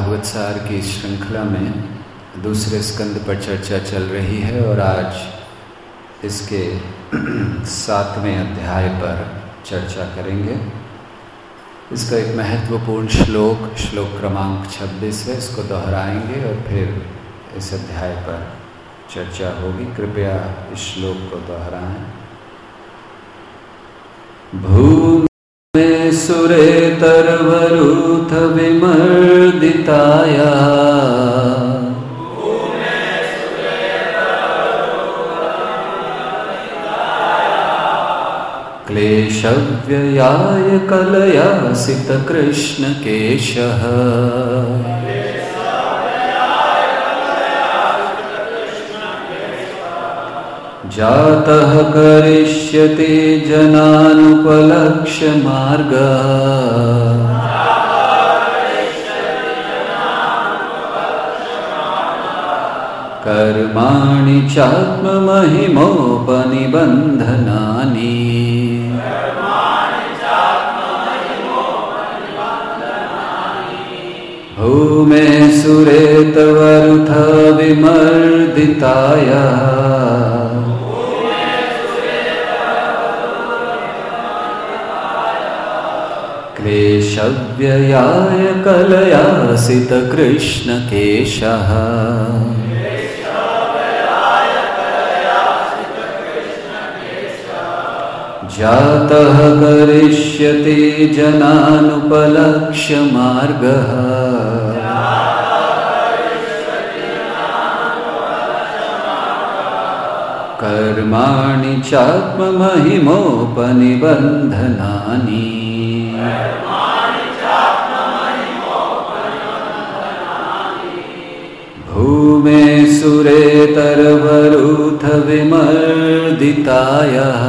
भागवत सार की श्रृंखला में दूसरे स्कंद पर चर्चा चल रही है और आज इसके 7वें अध्याय पर चर्चा करेंगे। इसका एक महत्वपूर्ण श्लोक क्रमांक 26 है, इसको दोहराएंगे और फिर इस अध्याय पर चर्चा होगी। कृपया इस श्लोक को दोहराएं। भूमे सुरेतरवरूथ विमर्दिताया क्लेशव्ययाय कलयासित कृष्ण केशः जातः करिष्यति जनानुपलक्ष्य मार्गः कर्माणि चात्ममहिमोपनिबन्धनानि भूमे सुरेतवरुथ विमर्दिताया क्लेशव्ययाय कलयासित कृष्ण केशः जातः करिष्यति जनानुपलक्ष्य मार्गः कर्माणि चात्ममहिमोपनिबन्धनानि भूमे सुरेतरवरूथ विमर्दितायः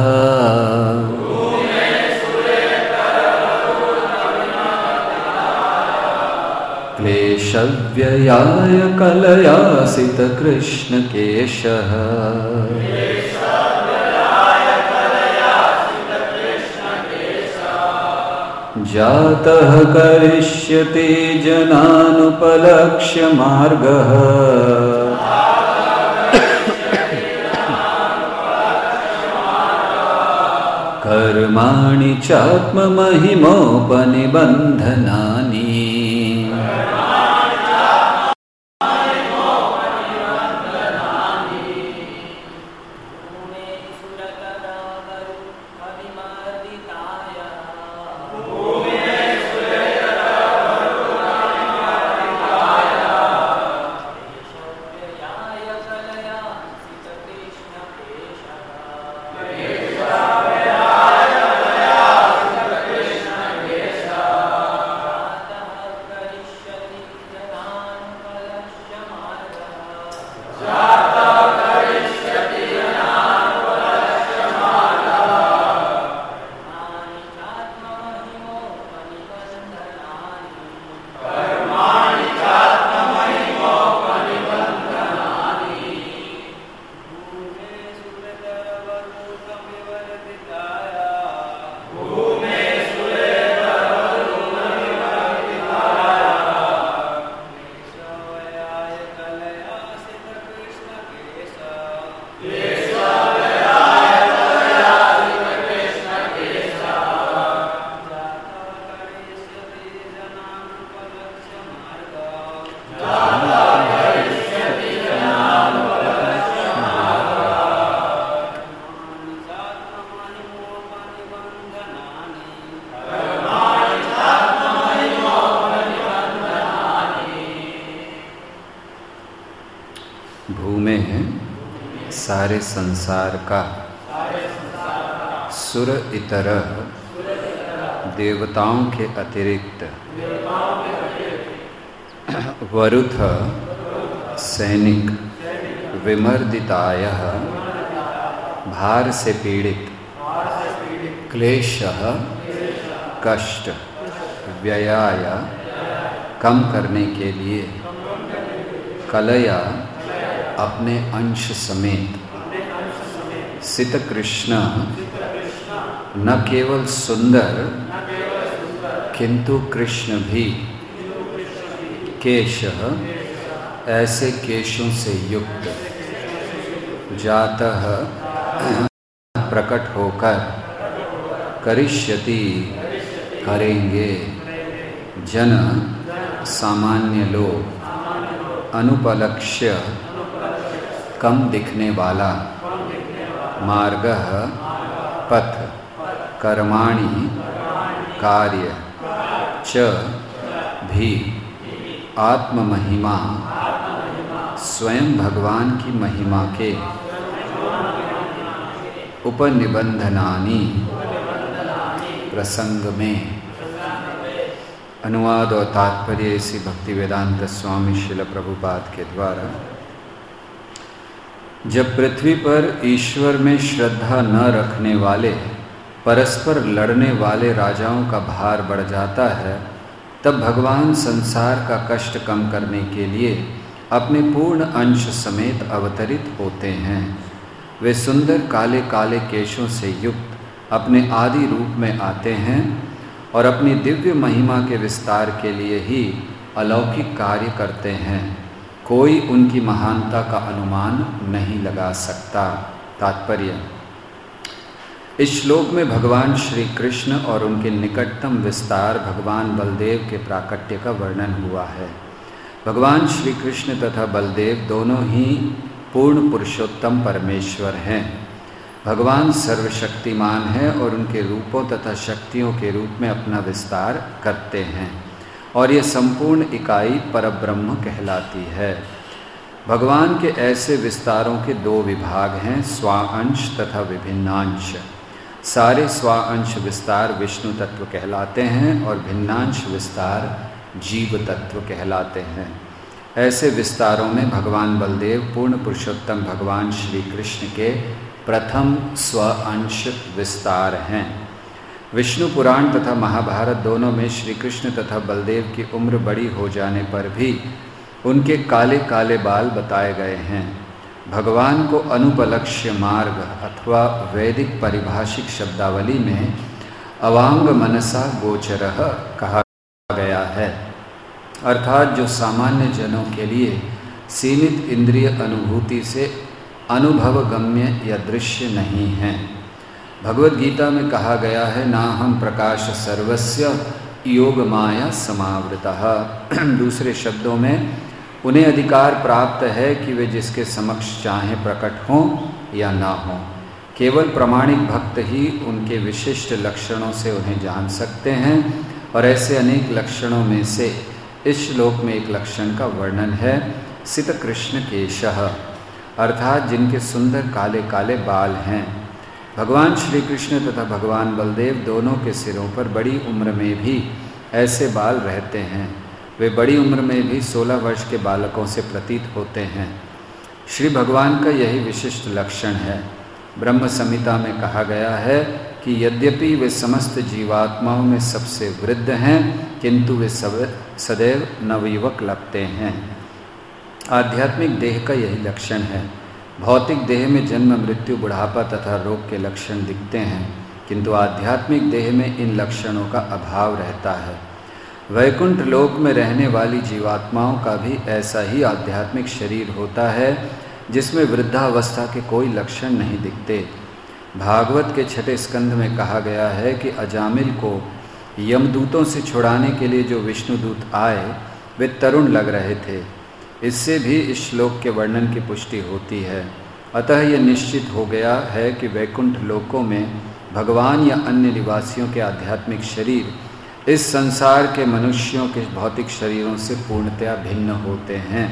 क्लेशव्ययाय कलयासित कृष्ण केशः जातः करिष्यति जनानुपलक्ष्य मार्गः कर्माणि चात्ममहिमोपनिबन्धनानि सारे संसार का सुर इतर देवताओं के अतिरिक्त वरुथ सैनिक विमर्दितायः भार से पीड़ित क्लेशः कष्ट व्ययाय कम करने के लिए कलया अपने अंश समेत सित कृष्ण न केवल सुंदर किंतु कृष्ण भी केशः ऐसे केशों से युक्त, जातः प्रकट होकर, करिष्यति करेंगे, जन सामान्य लोग, अनुपलक्ष्य कम दिखने वाला, मार्गः पथ, कर्माणि कार्य, च भी आत्ममहिमा स्वयं भगवान की महिमा के उपनिबंधनानि प्रसंग में। अनुवाद और तात्पर्य इसी भक्ति वेदांत स्वामी श्रील प्रभुपाद के द्वारा। जब पृथ्वी पर ईश्वर में श्रद्धा न रखने वाले, परस्पर लड़ने वाले राजाओं का भार बढ़ जाता है, तब भगवान संसार का कष्ट कम करने के लिए अपने पूर्ण अंश समेत अवतरित होते हैं। वे सुंदर काले काले केशों से युक्त अपने आदि रूप में आते हैं और अपनी दिव्य महिमा के विस्तार के लिए ही अलौकिक कार्य करते हैं। कोई उनकी महानता का अनुमान नहीं लगा सकता। तात्पर्य: इस श्लोक में भगवान श्री कृष्ण और उनके निकटतम विस्तार भगवान बलदेव के प्राकट्य का वर्णन हुआ है। भगवान श्री कृष्ण तथा बलदेव दोनों ही पूर्ण पुरुषोत्तम परमेश्वर हैं। भगवान सर्वशक्तिमान हैं और उनके रूपों तथा शक्तियों के रूप में अपना विस्तार करते हैं और ये संपूर्ण इकाई परब्रह्म कहलाती है। भगवान के ऐसे विस्तारों के दो विभाग हैं, स्वांश तथा विभिन्नांश। सारे स्वांश विस्तार विष्णु तत्व कहलाते हैं और भिन्नांश विस्तार जीव तत्व कहलाते हैं। ऐसे विस्तारों में भगवान बलदेव पूर्ण पुरुषोत्तम भगवान श्री कृष्ण के प्रथम स्वांश विस्तार हैं। विष्णु पुराण तथा महाभारत दोनों में श्री कृष्ण तथा बलदेव की उम्र बड़ी हो जाने पर भी उनके काले काले बाल बताए गए हैं। भगवान को अनुपलक्ष्य मार्ग अथवा वैदिक पारिभाषिक शब्दावली में अवांग मनसा गोचरः कहा गया है, अर्थात जो सामान्य जनों के लिए सीमित इंद्रिय अनुभूति से अनुभव गम्य या दृश्य नहीं है। भगवद गीता में कहा गया है, नाहं प्रकाश सर्वस्य योग माया समावृतः। दूसरे शब्दों में उन्हें अधिकार प्राप्त है कि वे जिसके समक्ष चाहें प्रकट हों या ना हों। केवल प्रामाणिक भक्त ही उनके विशिष्ट लक्षणों से उन्हें जान सकते हैं और ऐसे अनेक लक्षणों में से इस श्लोक में एक लक्षण का वर्णन है, सित कृष्ण केशः, अर्थात जिनके सुंदर काले काले बाल हैं। भगवान श्री कृष्ण तथा भगवान बलदेव दोनों के सिरों पर बड़ी उम्र में भी ऐसे बाल रहते हैं। वे बड़ी उम्र में भी 16 वर्ष के बालकों से प्रतीत होते हैं। श्री भगवान का यही विशिष्ट लक्षण है। ब्रह्म संहिता में कहा गया है कि यद्यपि वे समस्त जीवात्माओं में सबसे वृद्ध हैं, किंतु वे सदैव नवयुवक लगते हैं। आध्यात्मिक देह का यही लक्षण है। भौतिक देह में जन्म मृत्यु बुढ़ापा तथा रोग के लक्षण दिखते हैं, किंतु आध्यात्मिक देह में इन लक्षणों का अभाव रहता है। वैकुंठ लोक में रहने वाली जीवात्माओं का भी ऐसा ही आध्यात्मिक शरीर होता है जिसमें वृद्धावस्था के कोई लक्षण नहीं दिखते। भागवत के 6 स्कंध में कहा गया है कि अजामिल को यमदूतों से छुड़ाने के लिए जो विष्णुदूत आए वे तरुण लग रहे थे। इससे भी इस श्लोक के वर्णन की पुष्टि होती है। अतः यह निश्चित हो गया है कि वैकुंठ लोकों में भगवान या अन्य निवासियों के आध्यात्मिक शरीर इस संसार के मनुष्यों के भौतिक शरीरों से पूर्णतया भिन्न होते हैं।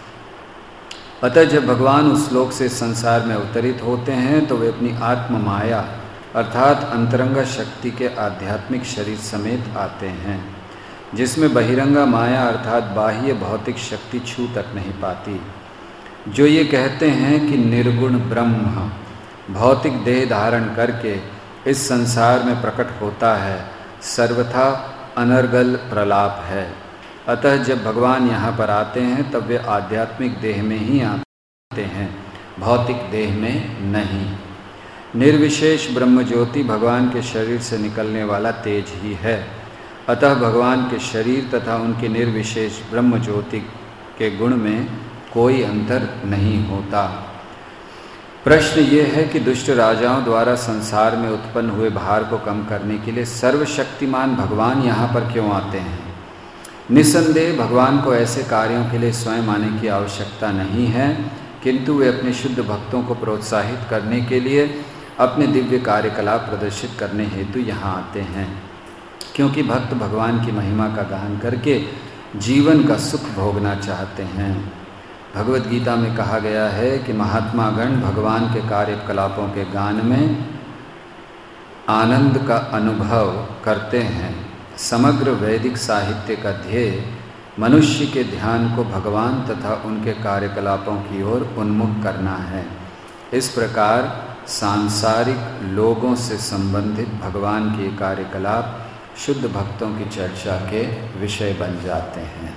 अतः जब भगवान उस लोक से संसार में अवतरित होते हैं तो वे अपनी आत्म माया अर्थात अंतरंगा शक्ति के आध्यात्मिक शरीर समेत आते हैं, जिसमें बहिरंगा माया अर्थात बाह्य भौतिक शक्ति छू तक नहीं पाती। जो ये कहते हैं कि निर्गुण ब्रह्म भौतिक देह धारण करके इस संसार में प्रकट होता है, सर्वथा अनर्गल प्रलाप है। अतः जब भगवान यहाँ पर आते हैं तब वे आध्यात्मिक देह में ही आते हैं, भौतिक देह में नहीं। निर्विशेष ब्रह्म ज्योति भगवान के शरीर से निकलने वाला तेज ही है। अतः भगवान के शरीर तथा उनके निर्विशेष ब्रह्म ज्योति के गुण में कोई अंतर नहीं होता। प्रश्न ये है कि दुष्ट राजाओं द्वारा संसार में उत्पन्न हुए भार को कम करने के लिए सर्वशक्तिमान भगवान यहाँ पर क्यों आते हैं? निसंदेह भगवान को ऐसे कार्यों के लिए स्वयं आने की आवश्यकता नहीं है, किंतु वे अपने शुद्ध भक्तों को प्रोत्साहित करने के लिए अपने दिव्य कार्यकलाप प्रदर्शित करने हेतु यहाँ आते हैं, क्योंकि भक्त भगवान की महिमा का गान करके जीवन का सुख भोगना चाहते हैं। भगवद गीता में कहा गया है कि महात्मागण भगवान के कार्यकलापों के गान में आनंद का अनुभव करते हैं। समग्र वैदिक साहित्य का ध्येय मनुष्य के ध्यान को भगवान तथा उनके कार्यकलापों की ओर उन्मुख करना है। इस प्रकार सांसारिक लोगों से संबंधित भगवान के कार्यकलाप शुद्ध भक्तों की चर्चा के विषय बन जाते हैं।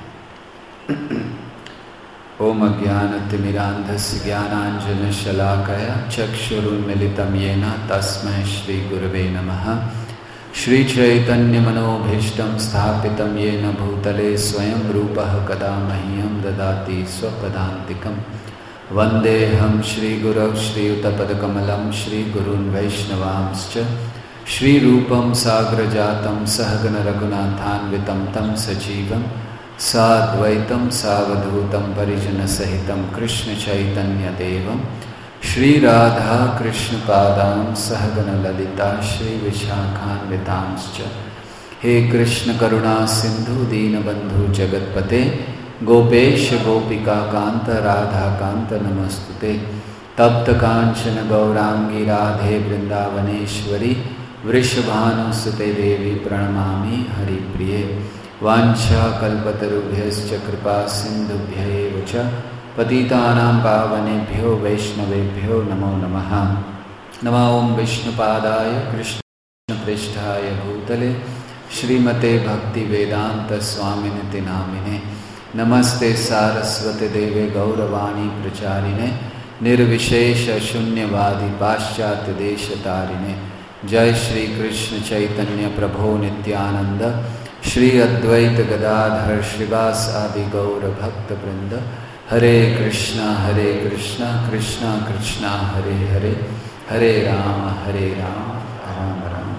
ओम अज्ञानतिमिरान्धस्य ज्ञानाञ्जनशलाकया चक्षुरुन्मीलितं येन तस्मै श्रीगुरवे नमः। श्रीचैतन्यमनोभीष्टं स्थापितं येन भूतले स्वयं रूपः कदा मह्यं ददाति स्वपदान्तिकं। वन्देऽहं श्रीगुरौ श्रीयुतपदकमलं श्रीगुरून् वैष्णवांश्च श्रीरूपं साग्रजातं सहगण रघुनाथान्वितं तं सजीवं साद्वैतं सावधूतं परिजनसहितं कृष्णचैतन्यदेवं श्रीराधा कृष्णपादां सहगण ललिता श्रीविशाखान्वितांश्च। हे कृष्ण करुणा सिंधु दीनबंधु जगत्पते गोपेश गोपिका कांत राधा कांत नमस्तुते। तप्त कांचन गौरांगी राधे वृंदावनेश्वरी वृषभानुसुते देवी प्रणमामि हरिप्रिये। वाञ्छाकल्पतरुभ्यश्च कृपा सिन्धुभ्यैव च पतितानां पावनेभ्यो वैष्णवेभ्यो नमो नमः। नमो ओं विष्णुपादाय कृष्णपृष्ठाय भूतले श्रीमते भक्तिवेदांत स्वामिनिति नामिने। नमस्ते सारस्वते देवे गौरवाणी प्रचारिणे निर्विशेष शून्यवादी पाश्चात्य देशतारिणे। जय श्री कृष्ण चैतन्य प्रभो नित्यानंद श्री अद्वैत गदाधर श्रीवास आदि गौर भक्त वृंद। हरे कृष्णा कृष्णा कृष्णा हरे हरे, हरे राम राम राम।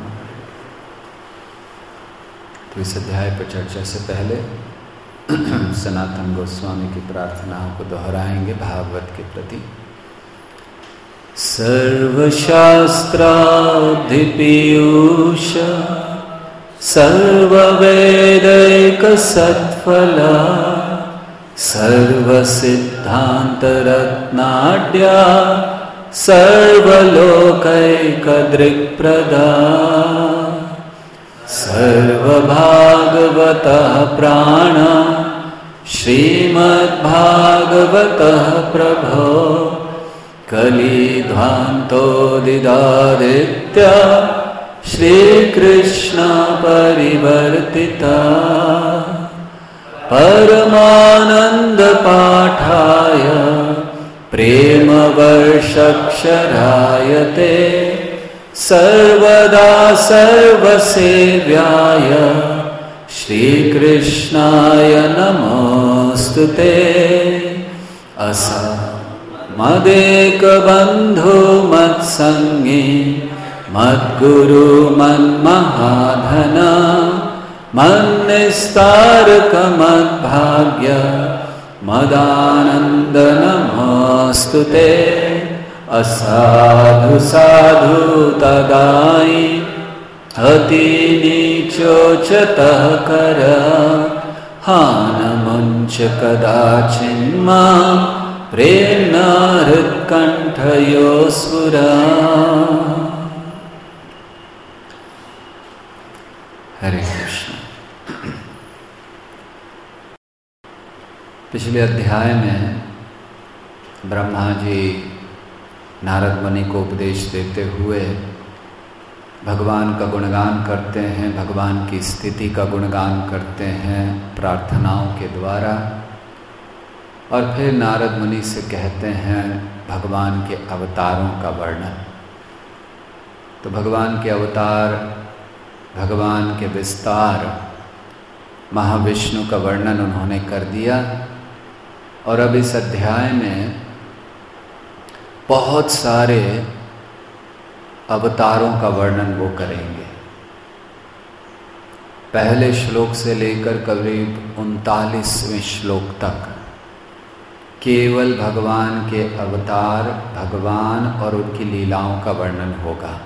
तो इस अध्याय पर चर्चा से पहले सनातन गोस्वामी की प्रार्थनाओं को दोहराएंगे भागवत के प्रति। सर्वशास्त्राधिपीयूष सर्ववेदैकसत्फला सर्वसिद्धान्तरत्नाढ्या सर्वलोकैकदृक्प्रदा सर्वभागवतः प्राण श्रीमद्भागवतः प्रभो कलिध्वान्तोदिदादित्य श्रीकृष्ण परिवर्तिता परमानन्दपाठाय प्रेमवर्षक्षराय ते सर्वदा सर्वसेव्याय श्रीकृष्णाय नमोऽस्तुते। मदेकबन्धो मत्सङ्गी मद्गुरु मन्महाधन मन्निस्तारकमद्भाग्य मदानन्द नमोऽस्तुते। असाधु साधु तदाई अतिनीचोचतः कर हानमुञ्च कदाचिन्मां प्रेम्णा हृत्कण्ठयोऽस्फुरा। हरे कृष्ण। पिछले अध्याय में ब्रह्मा जी नारद मुनि को उपदेश देते हुए भगवान का गुणगान करते हैं, भगवान की स्थिति का गुणगान करते हैं प्रार्थनाओं के द्वारा, और फिर नारद मुनि से कहते हैं भगवान के अवतारों का वर्णन। तो भगवान के अवतार, भगवान के विस्तार महाविष्णु का वर्णन उन्होंने कर दिया। और अब इस अध्याय में बहुत सारे अवतारों का वर्णन वो करेंगे। पहले श्लोक से लेकर करीब 39वें श्लोक तक केवल भगवान के अवतार, भगवान और उनकी लीलाओं का वर्णन होगा।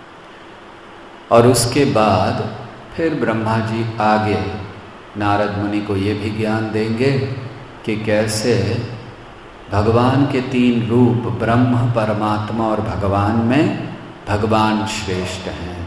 और उसके बाद फिर ब्रह्मा जी आगे नारद मुनि को ये भी ज्ञान देंगे कि कैसे भगवान के 3 रूप ब्रह्म, परमात्मा और भगवान में भगवान श्रेष्ठ हैं।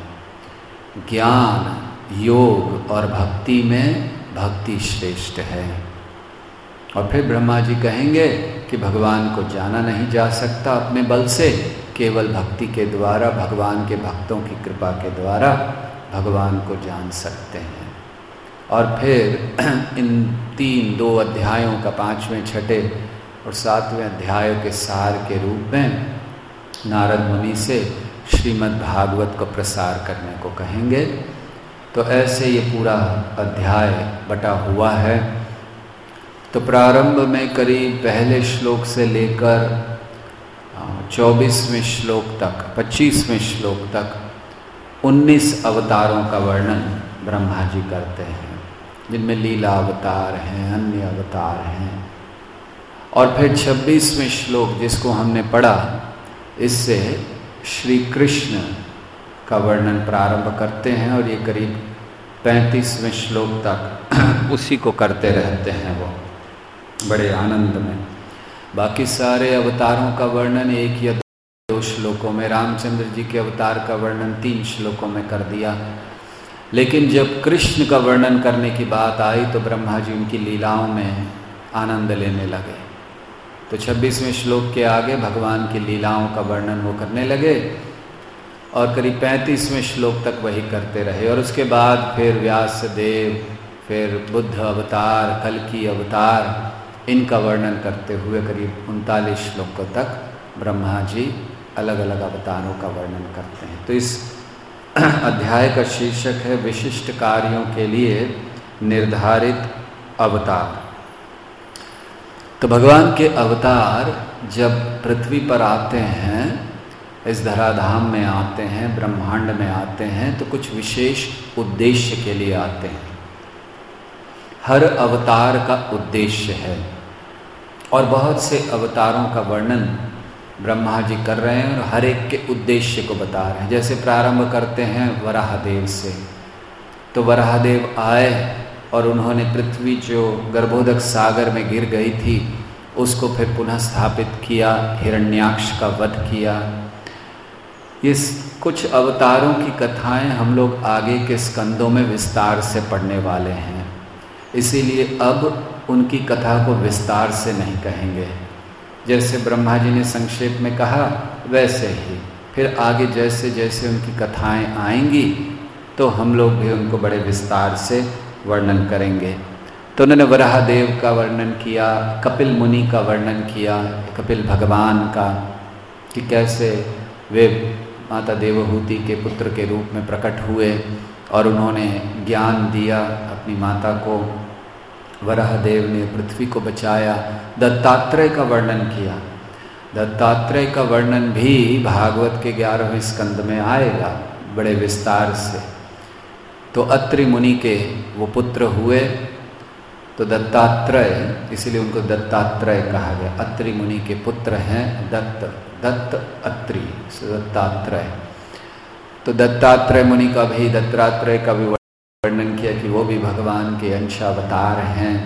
ज्ञान, योग और भक्ति में भक्ति श्रेष्ठ है। और फिर ब्रह्मा जी कहेंगे कि भगवान को जाना नहीं जा सकता अपने बल से, केवल भक्ति के द्वारा, भगवान के भक्तों की कृपा के द्वारा भगवान को जान सकते हैं। और फिर इन 2 अध्यायों का 5वें, 6ठे और 7वें अध्यायों के सार के रूप में नारद मुनि से श्रीमद् भागवत को प्रसार करने को कहेंगे। तो ऐसे ये पूरा अध्याय बटा हुआ है। तो प्रारंभ में करीब पहले श्लोक से लेकर 24वें श्लोक तक, 25वें श्लोक तक 19 अवतारों का वर्णन ब्रह्मा जी करते हैं, जिनमें लीला अवतार हैं, अन्य अवतार हैं। और फिर 26वें श्लोक जिसको हमने पढ़ा, इससे श्री कृष्ण का वर्णन प्रारंभ करते हैं और ये करीब 35वें श्लोक तक उसी को करते रहते हैं वो बड़े आनंद में। बाकी सारे अवतारों का वर्णन 1 या 2 श्लोकों में, रामचंद्र जी के अवतार का वर्णन 3 श्लोकों में कर दिया। लेकिन जब कृष्ण का वर्णन करने की बात आई तो ब्रह्मा जी उनकी लीलाओं में आनंद लेने लगे। तो 26वें श्लोक के आगे भगवान की लीलाओं का वर्णन वो करने लगे और करीब 35वें श्लोक तक वही करते रहे। और उसके बाद फिर व्यास देव, फिर बुद्ध अवतार, कल्कि अवतार, इनका वर्णन करते हुए करीब 39 श्लोकों तक ब्रह्मा जी अलग अलग अवतारों का वर्णन करते हैं। तो इस अध्याय का शीर्षक है विशिष्ट कार्यों के लिए निर्धारित अवतार। तो भगवान के अवतार जब पृथ्वी पर आते हैं, इस धराधाम में आते हैं, ब्रह्मांड में आते हैं, तो कुछ विशेष उद्देश्य के लिए आते हैं। हर अवतार का उद्देश्य है और बहुत से अवतारों का वर्णन ब्रह्मा जी कर रहे हैं और हर एक के उद्देश्य को बता रहे हैं। जैसे प्रारंभ करते हैं वराहदेव से। तो वराहदेव आए और उन्होंने पृथ्वी जो गर्भोदक सागर में गिर गई थी उसको फिर पुनः स्थापित किया, हिरण्याक्ष का वध किया। इस कुछ अवतारों की कथाएं हम लोग आगे के स्कंदों में विस्तार से पढ़ने वाले हैं, इसीलिए अब उनकी कथा को विस्तार से नहीं कहेंगे। जैसे ब्रह्मा जी ने संक्षेप में कहा वैसे ही फिर आगे जैसे जैसे उनकी कथाएं आएंगी तो हम लोग भी उनको बड़े विस्तार से वर्णन करेंगे। तो उन्होंने वराहदेव का वर्णन किया, कपिल मुनि का वर्णन किया, कपिल भगवान का, कि कैसे वे माता देवहूति के पुत्र के रूप में प्रकट हुए और उन्होंने ज्ञान दिया अपनी माता को। वराहदेव ने पृथ्वी को बचाया। दत्तात्रेय का वर्णन किया। दत्तात्रेय का वर्णन भी भागवत के 11वें स्कंद में आएगा बड़े विस्तार से। तो अत्रि मुनि के वो पुत्र हुए, तो दत्तात्रेय, इसीलिए उनको दत्तात्रेय कहा गया। अत्रि मुनि के पुत्र हैं दत्त अत्रि, दत्तात्रेय। तो दत्तात्रेय मुनि का भी, दत्तात्रेय का भी वर्णन किया कि वो भी भगवान के अंशावतार हैं।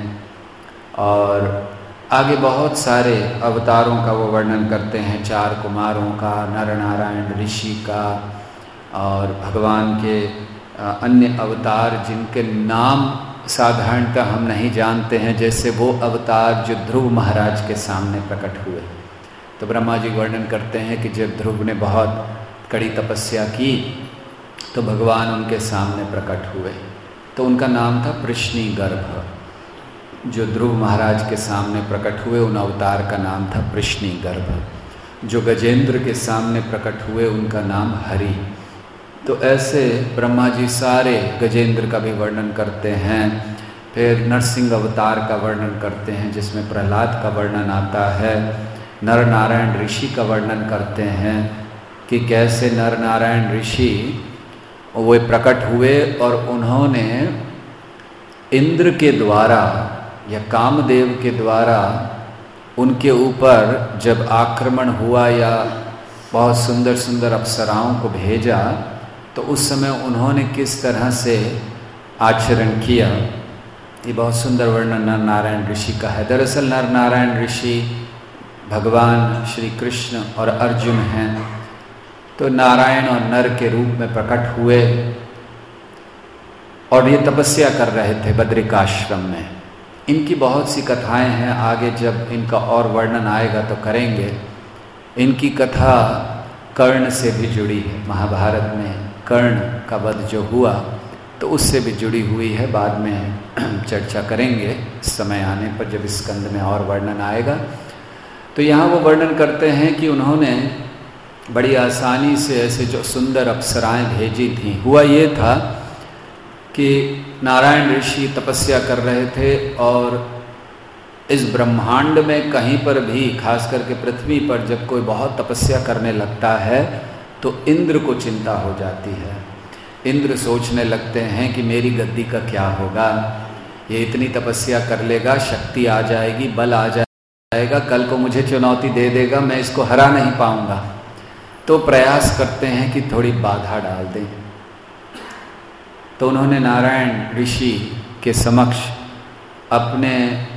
और आगे बहुत सारे अवतारों का वो वर्णन करते हैं, 4 कुमारों का, नर नारायण ऋषि का, और भगवान के अन्य अवतार जिनके नाम साधारणतः हम नहीं जानते हैं, जैसे वो अवतार जो ध्रुव महाराज के सामने प्रकट हुए। तो ब्रह्मा जी वर्णन करते हैं कि जब ध्रुव ने बहुत कड़ी तपस्या की तो भगवान उनके सामने प्रकट हुए। तो उनका नाम था पृश्नी गर्भ। जो ध्रुव महाराज के सामने प्रकट हुए उन अवतार का नाम था पृश्नी गर्भ। जो गजेंद्र के सामने प्रकट हुए उनका नाम हरि। तो ऐसे ब्रह्मा जी सारे गजेंद्र का भी वर्णन करते हैं। फिर नरसिंह अवतार का वर्णन करते हैं जिसमें प्रहलाद का वर्णन आता है। नर नारायण ऋषि का वर्णन करते हैं कि कैसे नर नारायण ऋषि वो प्रकट हुए और उन्होंने इंद्र के द्वारा या कामदेव के द्वारा उनके ऊपर जब आक्रमण हुआ या बहुत सुंदर सुंदर अप्सराओं को भेजा तो उस समय उन्होंने किस तरह से आचरण किया, ये बहुत सुंदर वर्णन नर नारायण ऋषि का है। दरअसल नर नारायण ऋषि भगवान श्री कृष्ण और अर्जुन हैं, तो नारायण और नर के रूप में प्रकट हुए और ये तपस्या कर रहे थे बद्रिकाश्रम में। इनकी बहुत सी कथाएं हैं, आगे जब इनका और वर्णन आएगा तो करेंगे। इनकी कथा कर्ण से भी जुड़ी है, महाभारत में कर्ण का वध जो हुआ तो उससे भी जुड़ी हुई है, बाद में चर्चा करेंगे समय आने पर जब इस स्कंद में और वर्णन आएगा। तो यहाँ वो वर्णन करते हैं कि उन्होंने बड़ी आसानी से ऐसे जो सुंदर अप्सराएं भेजी थीं। हुआ ये था कि नारायण ऋषि तपस्या कर रहे थे और इस ब्रह्मांड में कहीं पर भी, खास करके पृथ्वी पर जब कोई बहुत तपस्या करने लगता है तो इंद्र को चिंता हो जाती है। इंद्र सोचने लगते हैं कि मेरी गद्दी का क्या होगा, ये इतनी तपस्या कर लेगा, शक्ति आ जाएगी, बल आ जाएगा, कल को मुझे चुनौती दे देगा, मैं इसको हरा नहीं पाऊंगा। तो प्रयास करते हैं कि थोड़ी बाधा डाल दें। तो उन्होंने नारायण ऋषि के समक्ष अपने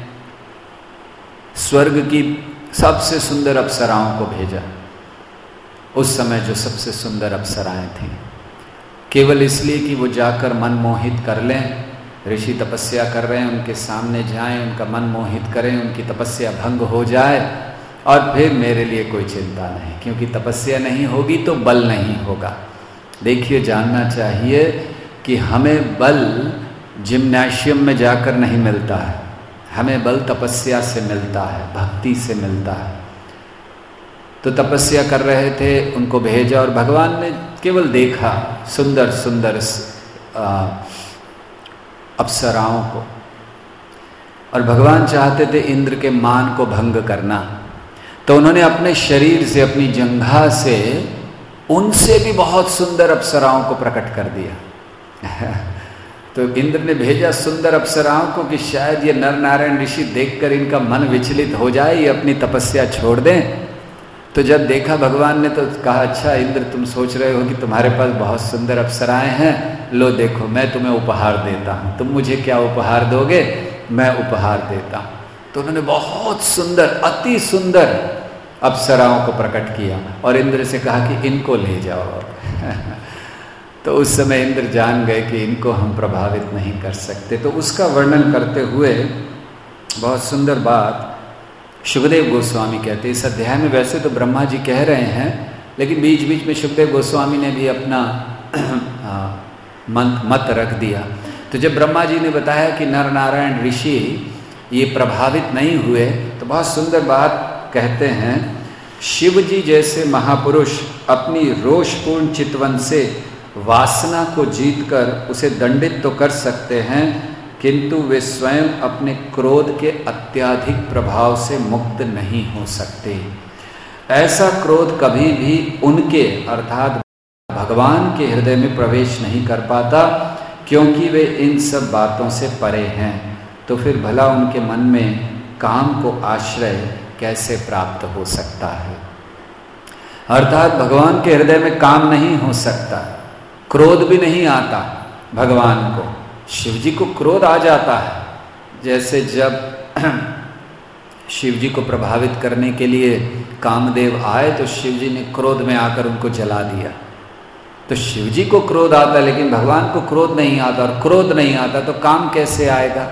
स्वर्ग की सबसे सुंदर अप्सराओं को भेजा। उस समय जो सबसे सुंदर अप्सराएं थीं, केवल इसलिए कि वो जाकर मन मोहित कर लें। ऋषि तपस्या कर रहे हैं, उनके सामने जाएं, उनका मन मोहित करें, उनकी तपस्या भंग हो जाए और फिर मेरे लिए कोई चिंता नहीं, क्योंकि तपस्या नहीं होगी तो बल नहीं होगा। देखिए, जानना चाहिए कि हमें बल जिम्नाशियम में जाकर नहीं मिलता है, हमें बल तपस्या से मिलता है, भक्ति से मिलता है। तो तपस्या कर रहे थे, उनको भेजा और भगवान ने केवल देखा सुंदर सुंदर अप्सराओं को, और भगवान चाहते थे इंद्र के मान को भंग करना। तो उन्होंने अपने शरीर से, अपनी जंघा से उनसे भी बहुत सुंदर अप्सराओं को प्रकट कर दिया। तो इंद्र ने भेजा सुंदर अप्सराओं को कि शायद ये नर नारायण ऋषि देखकर इनका मन विचलित हो जाए, ये अपनी तपस्या छोड़ दें। तो जब देखा भगवान ने तो कहा, अच्छा इंद्र, तुम सोच रहे हो कि तुम्हारे पास बहुत सुंदर अप्सराएं हैं, लो देखो मैं तुम्हें उपहार देता हूँ, तुम मुझे क्या उपहार दोगे, मैं उपहार देता हूँ। तो उन्होंने बहुत सुंदर, अति सुंदर अप्सराओं को प्रकट किया और इंद्र से कहा कि इनको ले जाओ। तो उस समय इंद्र जान गए कि इनको हम प्रभावित नहीं कर सकते। तो उसका वर्णन करते हुए बहुत सुंदर बात शुकदेव गोस्वामी कहते हैं इस अध्याय में। वैसे तो ब्रह्मा जी कह रहे हैं, लेकिन बीच बीच में शुकदेव गोस्वामी ने भी अपना मत रख दिया। तो जब ब्रह्मा जी ने बताया कि नर नारायण ऋषि ये प्रभावित नहीं हुए, तो बहुत सुंदर बात कहते हैं, शिव जी जैसे महापुरुष अपनी रोषपूर्ण चितवन से वासना को जीतकर उसे दंडित तो कर सकते हैं, किंतु वे स्वयं अपने क्रोध के अत्याधिक प्रभाव से मुक्त नहीं हो सकते। ऐसा क्रोध कभी भी उनके अर्थात भगवान के हृदय में प्रवेश नहीं कर पाता, क्योंकि वे इन सब बातों से परे हैं। तो फिर भला उनके मन में काम को आश्रय कैसे प्राप्त हो सकता है। अर्थात भगवान के हृदय में काम नहीं हो सकता, क्रोध भी नहीं आता भगवान को। शिव जी को क्रोध आ जाता है, जैसे जब शिव जी को प्रभावित करने के लिए कामदेव आए तो शिव जी ने क्रोध में आकर उनको जला दिया। तो शिव जी को क्रोध आता, लेकिन भगवान को क्रोध नहीं आता, और क्रोध नहीं आता तो काम कैसे आएगा।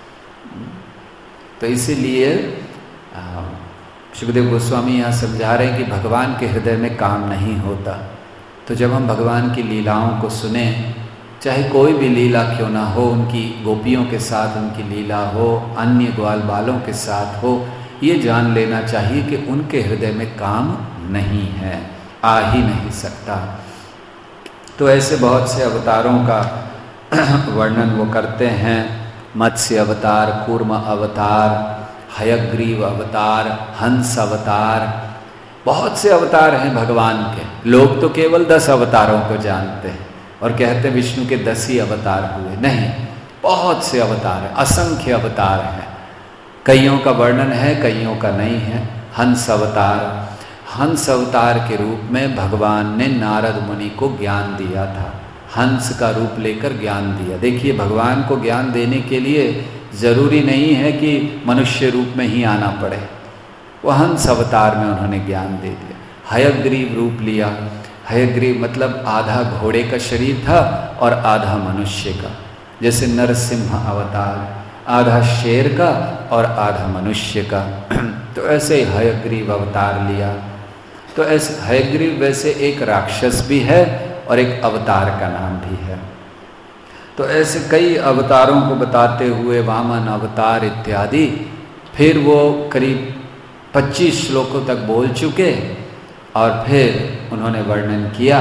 तो इसीलिए शुकदेव गोस्वामी यहाँ समझा रहे हैं कि भगवान के हृदय में काम नहीं होता। तो जब हम भगवान की लीलाओं को सुने, चाहे कोई भी लीला क्यों ना हो, उनकी गोपियों के साथ उनकी लीला हो, अन्य ग्वाल बालों के साथ हो, ये जान लेना चाहिए कि उनके हृदय में काम नहीं है, आ ही नहीं सकता। तो ऐसे बहुत से अवतारों का वर्णन वो करते हैं। मत्स्य अवतार, कूर्म अवतार, हयग्रीव अवतार, हंस अवतार, बहुत से अवतार हैं भगवान के। लोग तो केवल 10 अवतारों को जानते हैं और कहते हैं विष्णु के 10 ही अवतार हुए। नहीं, बहुत से अवतार हैं, असंख्य अवतार हैं। कईयों का वर्णन है, कईयों का नहीं है। हंस अवतार, हंस अवतार के रूप में भगवान ने नारद मुनि को ज्ञान दिया था। हंस का रूप लेकर ज्ञान दिया। देखिए, भगवान को ज्ञान देने के लिए जरूरी नहीं है कि मनुष्य रूप में ही आना पड़े। वो हंस अवतार में उन्होंने ज्ञान दे दिया। हयग्रीव रूप लिया। हयग्रीव मतलब आधा घोड़े का शरीर था और आधा मनुष्य का। जैसे नरसिंह अवतार, आधा शेर का और आधा मनुष्य का। तो ऐसे हयग्रीव अवतार लिया। तो ऐसे हयग्रीव वैसे एक राक्षस भी है और एक अवतार का नाम भी है। तो ऐसे कई अवतारों को बताते हुए वामन अवतार इत्यादि, फिर वो करीब 25 श्लोकों तक बोल चुके और फिर उन्होंने वर्णन किया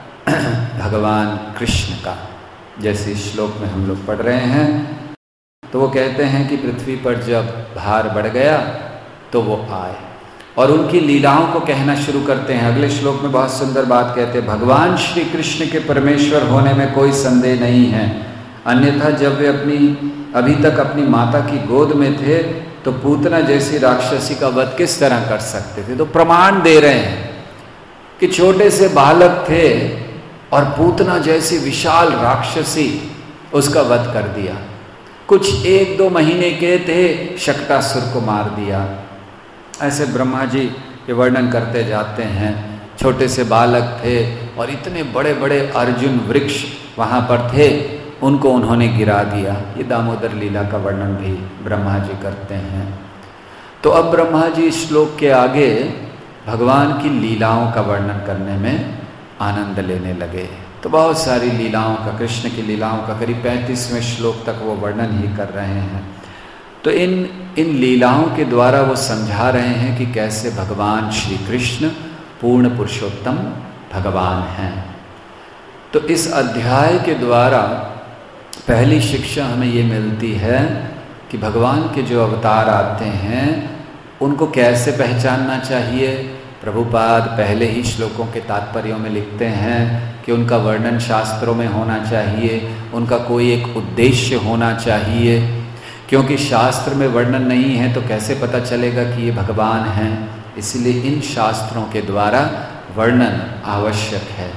भगवान कृष्ण का। जैसे श्लोक में हम लोग पढ़ रहे हैं, तो वो कहते हैं कि पृथ्वी पर जब भार बढ़ गया तो वो आए और उनकी लीलाओं को कहना शुरू करते हैं। अगले श्लोक में बहुत सुंदर बात कहते हैं, भगवान श्री कृष्ण के परमेश्वर होने में कोई संदेह नहीं है, अन्यथा जब वे अभी तक अपनी माता की गोद में थे तो पूतना जैसी राक्षसी का वध किस तरह कर सकते थे। तो प्रमाण दे रहे हैं कि छोटे से बालक थे और पूतना जैसी विशाल राक्षसी, उसका वध कर दिया। कुछ 1-2 महीने के थे, शक्टासुर को मार दिया। ऐसे ब्रह्मा जी ये वर्णन करते जाते हैं। छोटे से बालक थे और इतने बड़े बड़े अर्जुन वृक्ष वहाँ पर थे, उनको उन्होंने गिरा दिया। ये दामोदर लीला का वर्णन भी ब्रह्मा जी करते हैं। तो अब ब्रह्मा जी इस श्लोक के आगे भगवान की लीलाओं का वर्णन करने में आनंद लेने लगे। तो बहुत सारी लीलाओं का, कृष्ण की लीलाओं का करीब 35वें श्लोक तक वो वर्णन ही कर रहे हैं। तो इन लीलाओं के द्वारा वो समझा रहे हैं कि कैसे भगवान श्री कृष्ण पूर्ण पुरुषोत्तम भगवान हैं। तो इस अध्याय के द्वारा पहली शिक्षा हमें ये मिलती है कि भगवान के जो अवतार आते हैं उनको कैसे पहचानना चाहिए। प्रभुपाद पहले ही श्लोकों के तात्पर्यों में लिखते हैं कि उनका वर्णन शास्त्रों में होना चाहिए, उनका कोई एक उद्देश्य होना चाहिए, क्योंकि शास्त्र में वर्णन नहीं है तो कैसे पता चलेगा कि ये भगवान हैं। इसलिए इन शास्त्रों के द्वारा वर्णन आवश्यक है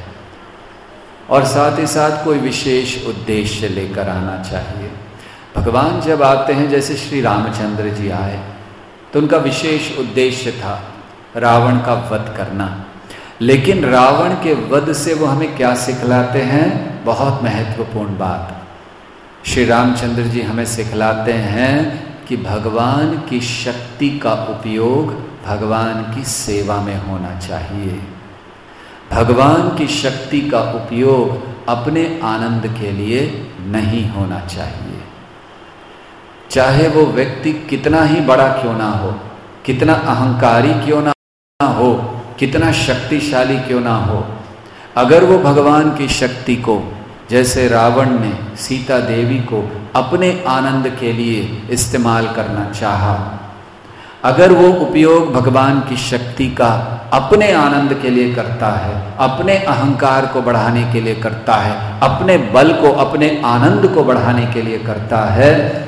और साथ ही साथ कोई विशेष उद्देश्य लेकर आना चाहिए। भगवान जब आते हैं, जैसे श्री रामचंद्र जी आए, तो उनका विशेष उद्देश्य था रावण का वध करना। लेकिन रावण के वध से वो हमें क्या सिखलाते हैं? बहुत महत्वपूर्ण बात। श्री रामचंद्र जी हमें सिखलाते हैं कि भगवान की शक्ति का उपयोग भगवान की सेवा में होना चाहिए। भगवान की शक्ति का उपयोग अपने आनंद के लिए नहीं होना चाहिए। चाहे वो व्यक्ति कितना ही बड़ा क्यों ना हो, कितना अहंकारी क्यों ना हो, कितना शक्तिशाली क्यों ना हो, अगर वो भगवान की शक्ति को, जैसे रावण ने सीता देवी को अपने आनंद के लिए इस्तेमाल करना चाहा, अगर वो उपयोग भगवान की शक्ति का अपने आनंद के लिए करता है, अपने अहंकार को बढ़ाने के लिए करता है, अपने बल को, अपने आनंद को बढ़ाने के लिए करता है,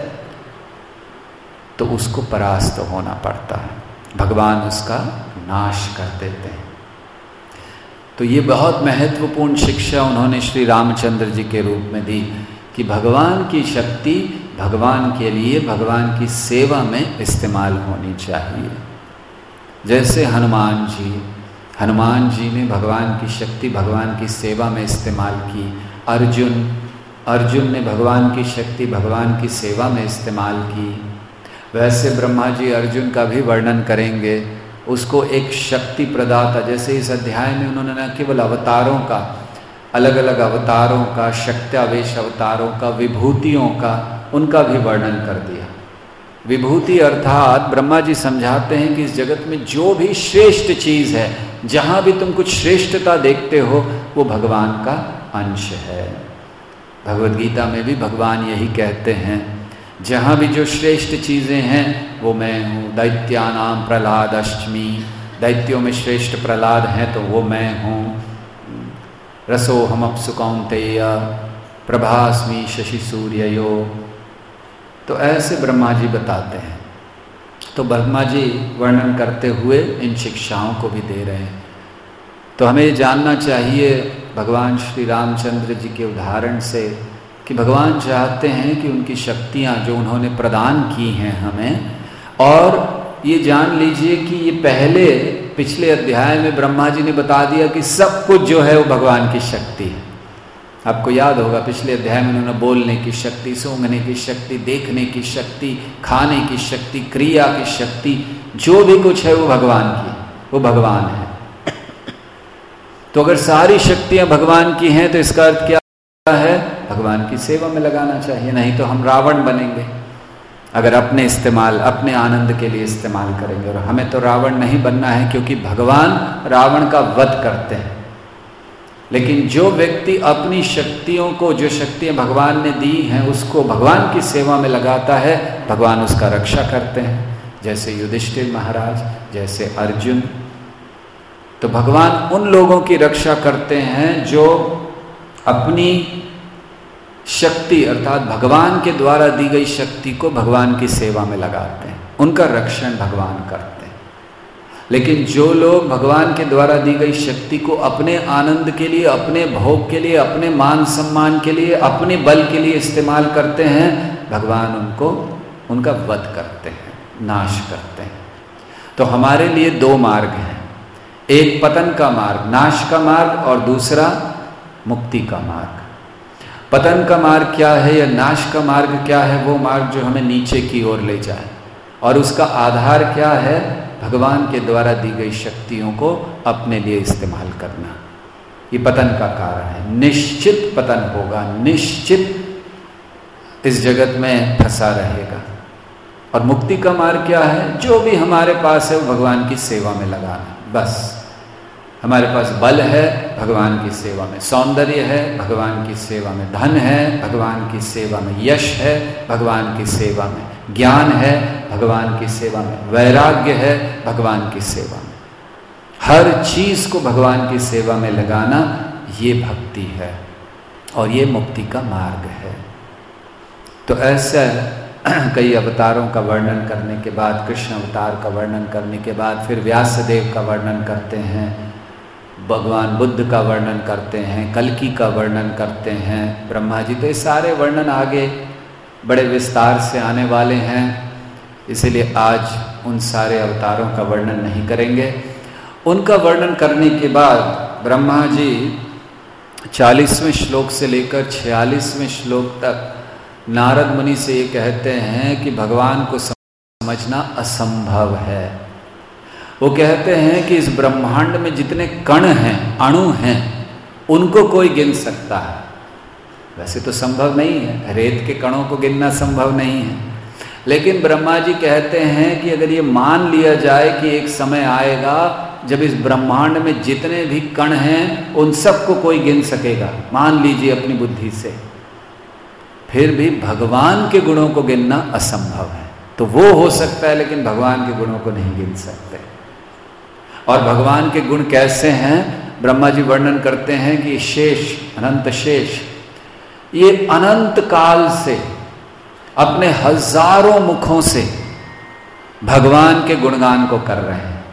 तो उसको परास्त होना पड़ता है। भगवान उसका नाश कर देते हैं। तो ये बहुत महत्वपूर्ण शिक्षा उन्होंने श्री रामचंद्र जी के रूप में दी कि भगवान की शक्ति भगवान के लिए, भगवान की सेवा में इस्तेमाल होनी चाहिए। जैसे हनुमान जी ने भगवान की शक्ति भगवान की सेवा में इस्तेमाल की। अर्जुन ने भगवान की शक्ति भगवान की सेवा में इस्तेमाल की। वैसे ब्रह्मा जी अर्जुन का भी वर्णन करेंगे, उसको एक शक्ति प्रदाता, जैसे इस अध्याय में उन्होंने न केवल अवतारों का, अलग अलग अवतारों का, शक्त्यावेश अवतारों का, विभूतियों का, उनका भी वर्णन कर दिया। विभूति अर्थात ब्रह्मा जी समझाते हैं कि इस जगत में जो भी श्रेष्ठ चीज़ है, जहाँ भी तुम कुछ श्रेष्ठता देखते हो, वो भगवान का अंश है। भगवद गीता में भी भगवान यही कहते हैं जहाँ भी जो श्रेष्ठ चीज़ें हैं वो मैं हूँ। दैत्यानाम प्रहलाद अष्टमी, दैत्यों में श्रेष्ठ प्रहलाद हैं तो वो मैं हूँ। रसोहम अप्सु कौन्तेय प्रभास्मि शशि सूर्ययो। तो ऐसे ब्रह्मा जी बताते हैं। तो ब्रह्मा जी वर्णन करते हुए इन शिक्षाओं को भी दे रहे हैं। तो हमें जानना चाहिए भगवान श्री रामचंद्र जी के उदाहरण से कि भगवान चाहते हैं कि उनकी शक्तियाँ जो उन्होंने प्रदान की हैं हमें, और ये जान लीजिए कि ये पिछले अध्याय में ब्रह्मा जी ने बता दिया कि सब कुछ जो है वो भगवान की शक्ति है। आपको याद होगा पिछले अध्याय में उन्होंने बोलने की शक्ति, सूंघने की शक्ति, देखने की शक्ति, खाने की शक्ति, क्रिया की शक्ति, जो भी कुछ है वो भगवान की, वो भगवान है। तो अगर सारी शक्तियां भगवान की हैं तो इसका अर्थ क्या है? भगवान की सेवा में लगाना चाहिए, नहीं तो हम रावण बनेंगे अगर अपने आनंद के लिए इस्तेमाल करेंगे। और हमें तो रावण नहीं बनना है, क्योंकि भगवान रावण का वध करते हैं। लेकिन जो व्यक्ति अपनी शक्तियों को, जो शक्तियां भगवान ने दी हैं, उसको भगवान की सेवा में लगाता है, भगवान उसका रक्षा करते हैं। जैसे युधिष्ठिर महाराज, जैसे अर्जुन। तो भगवान उन लोगों की रक्षा करते हैं जो अपनी शक्ति अर्थात भगवान के द्वारा दी गई शक्ति को भगवान की सेवा में लगाते हैं, उनका रक्षण भगवान करते हैं। लेकिन जो लोग भगवान के द्वारा दी गई शक्ति को अपने आनंद के लिए, अपने भोग के लिए, अपने मान सम्मान के लिए, अपने बल के लिए इस्तेमाल करते हैं, भगवान उनका वध करते हैं, नाश करते हैं। तो हमारे लिए दो मार्ग हैं, एक पतन का मार्ग, नाश का मार्ग, और दूसरा मुक्ति का मार्ग। पतन का मार्ग क्या है या नाश का मार्ग क्या है? वो मार्ग जो हमें नीचे की ओर ले जाए, और उसका आधार क्या है? भगवान के द्वारा दी गई शक्तियों को अपने लिए इस्तेमाल करना। ये पतन का कारण है। निश्चित पतन होगा, निश्चित इस जगत में फंसा रहेगा। और मुक्ति का मार्ग क्या है? जो भी हमारे पास है वो भगवान की सेवा में लगाना। बस हमारे पास बल है, भगवान की सेवा में, सौंदर्य है, भगवान की सेवा में, धन है, भगवान की सेवा में, यश है, भगवान की सेवा में, ज्ञान है, भगवान की सेवा में, वैराग्य है, भगवान की सेवा में। हर चीज को भगवान की सेवा में लगाना, ये भक्ति है और ये मुक्ति का मार्ग है। तो ऐसा कई अवतारों का वर्णन करने के बाद, कृष्ण अवतार का वर्णन करने के बाद, फिर व्यासदेव का वर्णन करते हैं, भगवान बुद्ध का वर्णन करते हैं, कल्कि का वर्णन करते हैं, ब्रह्मा जी। तो ये सारे वर्णन आगे बड़े विस्तार से आने वाले हैं, इसीलिए आज उन सारे अवतारों का वर्णन नहीं करेंगे। उनका वर्णन करने के बाद ब्रह्मा जी 40वें श्लोक से लेकर 46वें श्लोक तक नारद मुनि से ये कहते हैं कि भगवान को समझना असंभव है। वो कहते हैं कि इस ब्रह्मांड में जितने कण हैं, अणु हैं, उनको कोई गिन सकता है? वैसे तो संभव नहीं है, रेत के कणों को गिनना संभव नहीं है। लेकिन ब्रह्मा जी कहते हैं कि अगर ये मान लिया जाए कि एक समय आएगा जब इस ब्रह्मांड में जितने भी कण हैं उन सबको कोई गिन सकेगा, मान लीजिए अपनी बुद्धि से, फिर भी भगवान के गुणों को गिनना असंभव है। तो वो हो सकता है, लेकिन भगवान के गुणों को नहीं गिन सकते। और भगवान के गुण कैसे हैं? ब्रह्मा जी वर्णन करते हैं कि शेष, अनंत शेष, ये अनंत काल से अपने हजारों मुखों से भगवान के गुणगान को कर रहे हैं,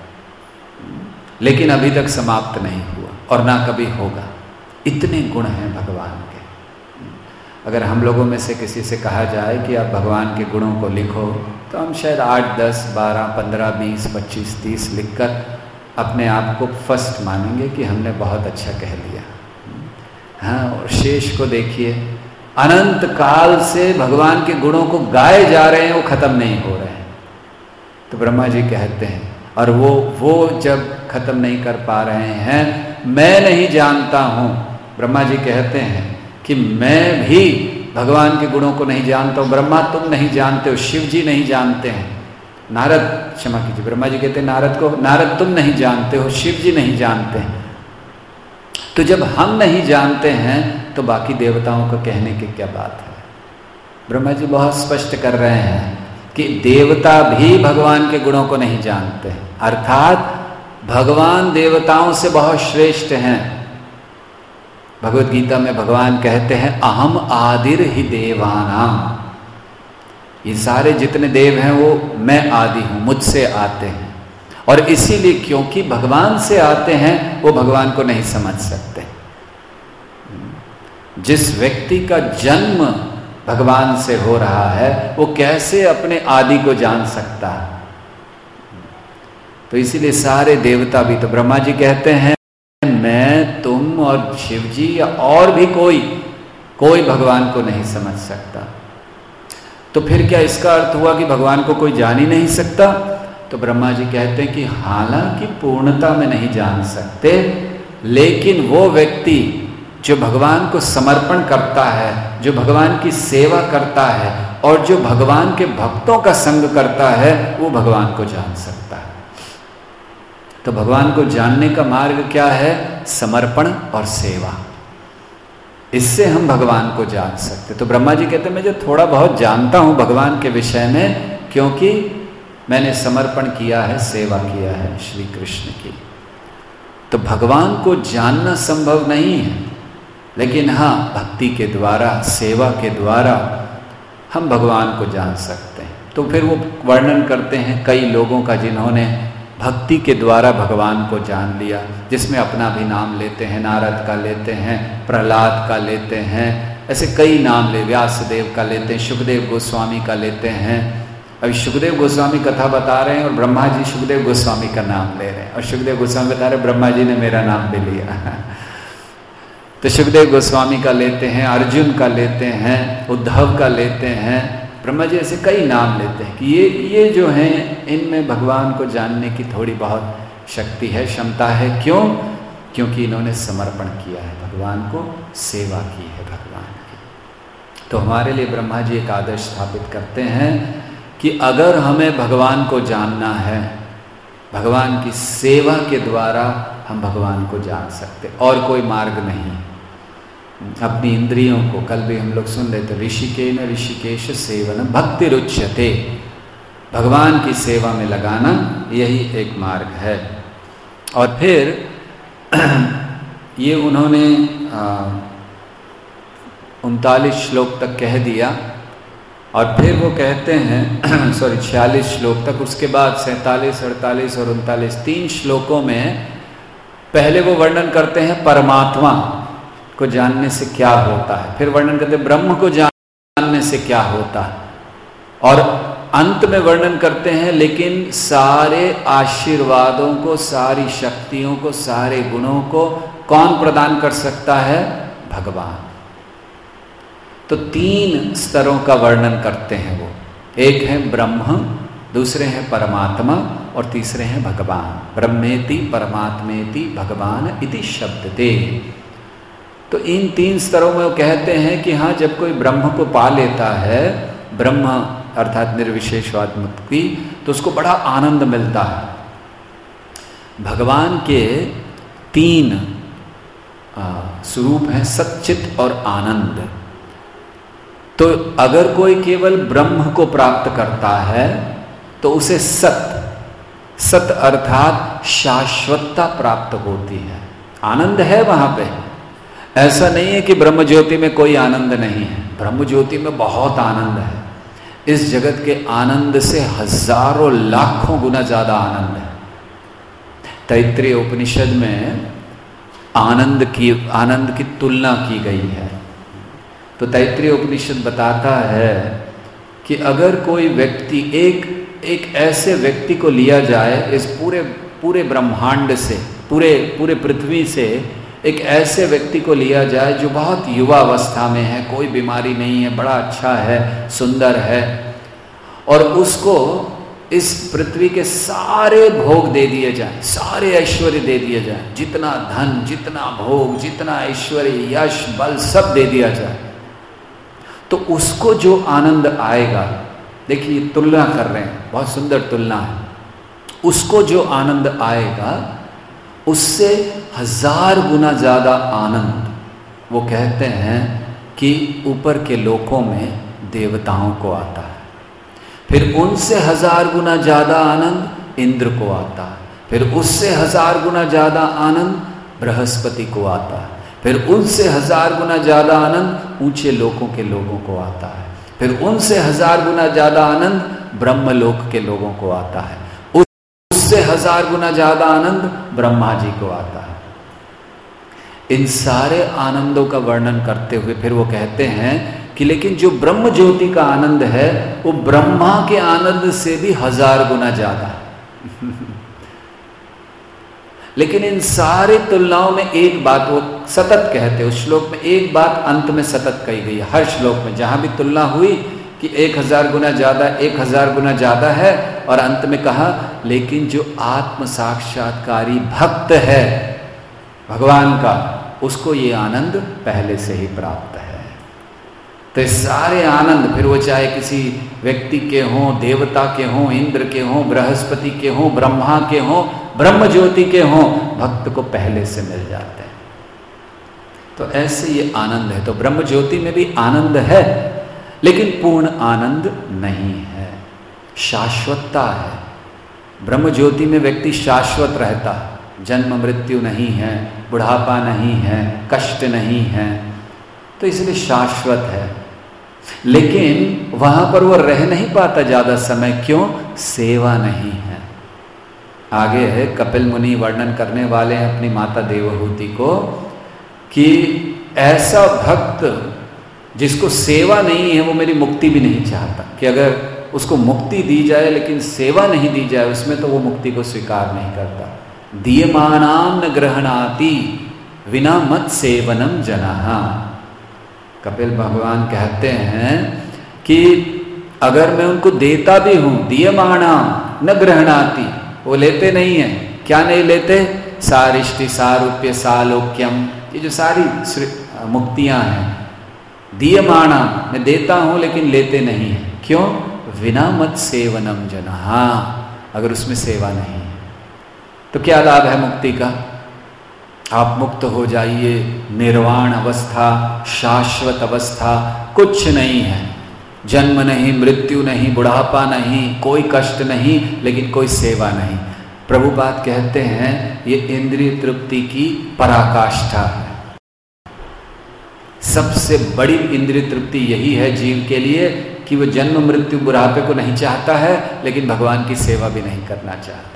लेकिन अभी तक समाप्त नहीं हुआ और ना कभी होगा। इतने गुण हैं भगवान के। अगर हम लोगों में से किसी से कहा जाए कि आप भगवान के गुणों को लिखो, तो हम शायद 8, 10, 12, 15, 20, 25, 30 लिखकर अपने आप को फर्स्ट मानेंगे कि हमने बहुत अच्छा कह लिया। हाँ, और शेष को देखिए, अनंत काल से भगवान के गुणों को गाए जा रहे हैं, वो खत्म नहीं हो रहे हैं। तो ब्रह्मा जी कहते हैं, और वो जब खत्म नहीं कर पा रहे हैं, मैं नहीं जानता हूँ। ब्रह्मा जी कहते हैं कि मैं भी भगवान के गुणों को नहीं जानता हूँ। ब्रह्मा तुम नहीं जानते हो, शिव जी नहीं जानते हैं, नारद, क्षमा कीजिए, ब्रह्मा जी कहते हैं नारद को, नारद तुम नहीं जानते हो, शिव जी नहीं जानते हैं। तो जब हम नहीं जानते हैं तो बाकी देवताओं को कहने की क्या बात है? ब्रह्मा जी बहुत स्पष्ट कर रहे हैं कि देवता भी भगवान के गुणों को नहीं जानते, अर्थात भगवान देवताओं से बहुत श्रेष्ठ हैं। भगवत गीता में भगवान कहते हैं अहम आदिर ही देवानाम, ये सारे जितने देव हैं वो मैं आदि हूं, मुझसे आते हैं। और इसीलिए क्योंकि भगवान से आते हैं वो भगवान को नहीं समझ सकते। जिस व्यक्ति का जन्म भगवान से हो रहा है वो कैसे अपने आदि को जान सकता है? तो इसीलिए सारे देवता भी, तो ब्रह्मा जी कहते हैं मैं, तुम और शिव जी या और भी कोई भगवान को नहीं समझ सकता। तो फिर क्या इसका अर्थ हुआ कि भगवान को कोई जान ही नहीं सकता? तो ब्रह्मा जी कहते हैं कि हालांकि पूर्णता में नहीं जान सकते, लेकिन वो व्यक्ति जो भगवान को समर्पण करता है, जो भगवान की सेवा करता है और जो भगवान के भक्तों का संग करता है, वो भगवान को जान सकता है। तो भगवान को जानने का मार्ग क्या है? समर्पण और सेवा। इससे हम भगवान को जान सकते। तो ब्रह्मा जी कहते हैं मैं जो थोड़ा बहुत जानता हूं भगवान के विषय में, क्योंकि मैंने समर्पण किया है, सेवा किया है श्री कृष्ण की। तो भगवान को जानना संभव नहीं है, लेकिन हाँ, भक्ति के द्वारा, सेवा के द्वारा हम भगवान को जान सकते हैं। तो फिर वो वर्णन करते हैं कई लोगों का जिन्होंने भक्ति के द्वारा भगवान को जान लिया, जिसमें अपना भी नाम लेते हैं, नारद का लेते हैं, प्रहलाद का लेते हैं, ऐसे कई नाम ले, व्यासदेव का लेते हैं, सुखदेव गोस्वामी का लेते हैं। अभी सुखदेव गोस्वामी कथा बता रहे हैं और ब्रह्मा जी सुखदेव गोस्वामी का नाम ले रहे हैं, और सुखदेव गोस्वामी बता रहे हैं ब्रह्मा जी ने मेरा नाम भी लिया। तो सुखदेव गोस्वामी का लेते हैं, अर्जुन का लेते हैं, उद्धव का लेते हैं, ब्रह्मा जी ऐसे कई नाम लेते हैं कि ये जो हैं इनमें भगवान को जानने की थोड़ी बहुत शक्ति है, क्षमता है। क्यों? क्योंकि इन्होंने समर्पण किया है भगवान को, सेवा की है भगवान की। तो हमारे लिए ब्रह्मा जी एक आदर्श स्थापित करते हैं कि अगर हमें भगवान को जानना है, भगवान की सेवा के द्वारा हम भगवान को जान सकते, और कोई मार्ग नहीं। अपनी इंद्रियों को, कल भी हम लोग सुन रहे थे, ऋषिकेन ऋषिकेश सेवन भक्ति रुच्यते, भगवान की सेवा में लगाना, यही एक मार्ग है। और फिर ये उन्होंने 39 श्लोक तक कह दिया, और फिर वो कहते हैं 46 श्लोक तक, उसके बाद 47, 48 और 39 3 श्लोकों में पहले वो वर्णन करते हैं परमात्मा को जानने से क्या होता है, फिर वर्णन करते हैं ब्रह्म को जानने से क्या होता है, और अंत में वर्णन करते हैं लेकिन सारे आशीर्वादों को, सारी शक्तियों को, सारे गुणों को कौन प्रदान कर सकता है? भगवान। तो 3 स्तरों का वर्णन करते हैं वो, एक है ब्रह्म, दूसरे हैं परमात्मा और तीसरे हैं भगवान। ब्रह्मेति परमात्मेति भगवान इति शब्दते। तो इन 3 स्तरों में वो कहते हैं कि हाँ, जब कोई ब्रह्म को पा लेता है, ब्रह्म अर्थात निर्विशेषवाद मुक्ति, तो उसको बड़ा आनंद मिलता है। भगवान के 3 स्वरूप हैं, सच्चित और आनंद। तो अगर कोई केवल ब्रह्म को प्राप्त करता है तो उसे सत अर्थात शाश्वतता प्राप्त होती है, आनंद है वहां पे। ऐसा नहीं है कि ब्रह्म ज्योति में कोई आनंद नहीं है, ब्रह्म ज्योति में बहुत आनंद है। इस जगत के आनंद से हजारों लाखों गुना ज्यादा आनंद है। तैत्तिरीय उपनिषद में आनंद की तुलना की गई है। तो तैत्तिरीय उपनिषद बताता है कि अगर कोई व्यक्ति, एक ऐसे व्यक्ति को लिया जाए इस पूरे ब्रह्मांड से, पूरे पृथ्वी से एक ऐसे व्यक्ति को लिया जाए जो बहुत युवा अवस्था में है, कोई बीमारी नहीं है, बड़ा अच्छा है, सुंदर है, और उसको इस पृथ्वी के सारे भोग दे दिए जाए, सारे ऐश्वर्य दे दिए जाए, जितना धन, जितना भोग, जितना ऐश्वर्य, यश, बल सब दे दिया जाए, तो उसको जो आनंद आएगा, देखिए तुलना कर रहे हैं, बहुत सुंदर तुलना है, उसको जो आनंद आएगा उससे 1000 गुना ज्यादा आनंद वो कहते हैं कि ऊपर के लोकों में देवताओं को आता है, फिर उनसे 1000 गुना ज़्यादा आनंद इंद्र को आता है, फिर उससे 1000 गुना ज़्यादा आनंद बृहस्पति को आता है, फिर उनसे 1000 गुना ज़्यादा आनंद ऊंचे लोकों के लोगों को आता है, फिर उनसे 1000 गुना ज़्यादा आनंद ब्रह्मलोक के लोगों को आता है, उससे 1000 गुना ज़्यादा आनंद ब्रह्मा जी को आता है। इन सारे आनंदों का वर्णन करते हुए फिर वो कहते हैं कि लेकिन जो ब्रह्म ज्योति का आनंद है वो ब्रह्मा के आनंद से भी 1000 गुना ज़्यादा है। लेकिन इन सारी तुलनाओं में एक बात वो सतत कहते, उस श्लोक में एक बात अंत में सतत कही गई है, हर श्लोक में जहां भी तुलना हुई कि 1000 गुना ज़्यादा, 1000 गुना ज़्यादा है, और अंत में कहा लेकिन जो आत्म साक्षात्कारी भक्त है भगवान का, उसको ये आनंद पहले से ही प्राप्त है। तो ये सारे आनंद फिर वो चाहे किसी व्यक्ति के हों, देवता के हों, इंद्र के हों, बृहस्पति के हों, ब्रह्मा के हों, ब्रह्म ज्योति के हों, भक्त को पहले से मिल जाते हैं। तो ऐसे ये आनंद है। तो ब्रह्म ज्योति में भी आनंद है, लेकिन पूर्ण आनंद नहीं है, शाश्वतता है। ब्रह्म ज्योति में व्यक्ति शाश्वत रहता है, जन्म मृत्यु नहीं है, बुढ़ापा नहीं है, कष्ट नहीं है, तो इसलिए शाश्वत है। लेकिन वहां पर वो रह नहीं पाता ज्यादा समय, क्यों? सेवा नहीं है। आगे है कपिल मुनि वर्णन करने वाले हैं अपनी माता देवहूति को कि ऐसा भक्त जिसको सेवा नहीं है वो मेरी मुक्ति भी नहीं चाहता, कि अगर उसको मुक्ति दी जाए लेकिन सेवा नहीं दी जाए उसमें, तो वो मुक्ति को स्वीकार नहीं करता। दीयमानां न ग्रहणाति विना मत सेवनम जनाः। कपिल भगवान कहते हैं कि अगर मैं उनको देता भी हूं, दीयमानां न ग्रहणाति, वो लेते नहीं है। क्या नहीं लेते? सारिष्टि, सारूप्य, सालोक्यम, ये जो सारी मुक्तियां हैं, दीयमाना, मैं देता हूं लेकिन लेते नहीं है। क्यों? विना मत सेवनम जनाः, अगर उसमें सेवा नहीं है तो क्या लाभ है मुक्ति का? आप मुक्त हो जाइए, निर्वाण अवस्था, शाश्वत अवस्था, कुछ नहीं है, जन्म नहीं, मृत्यु नहीं, बुढ़ापा नहीं, कोई कष्ट नहीं, लेकिन कोई सेवा नहीं। प्रभुपाद कहते हैं ये इंद्रिय तृप्ति की पराकाष्ठा है। सबसे बड़ी इंद्रिय तृप्ति यही है जीव के लिए कि वो जन्म मृत्यु बुढ़ापे को नहीं चाहता है, लेकिन भगवान की सेवा भी नहीं करना चाहता।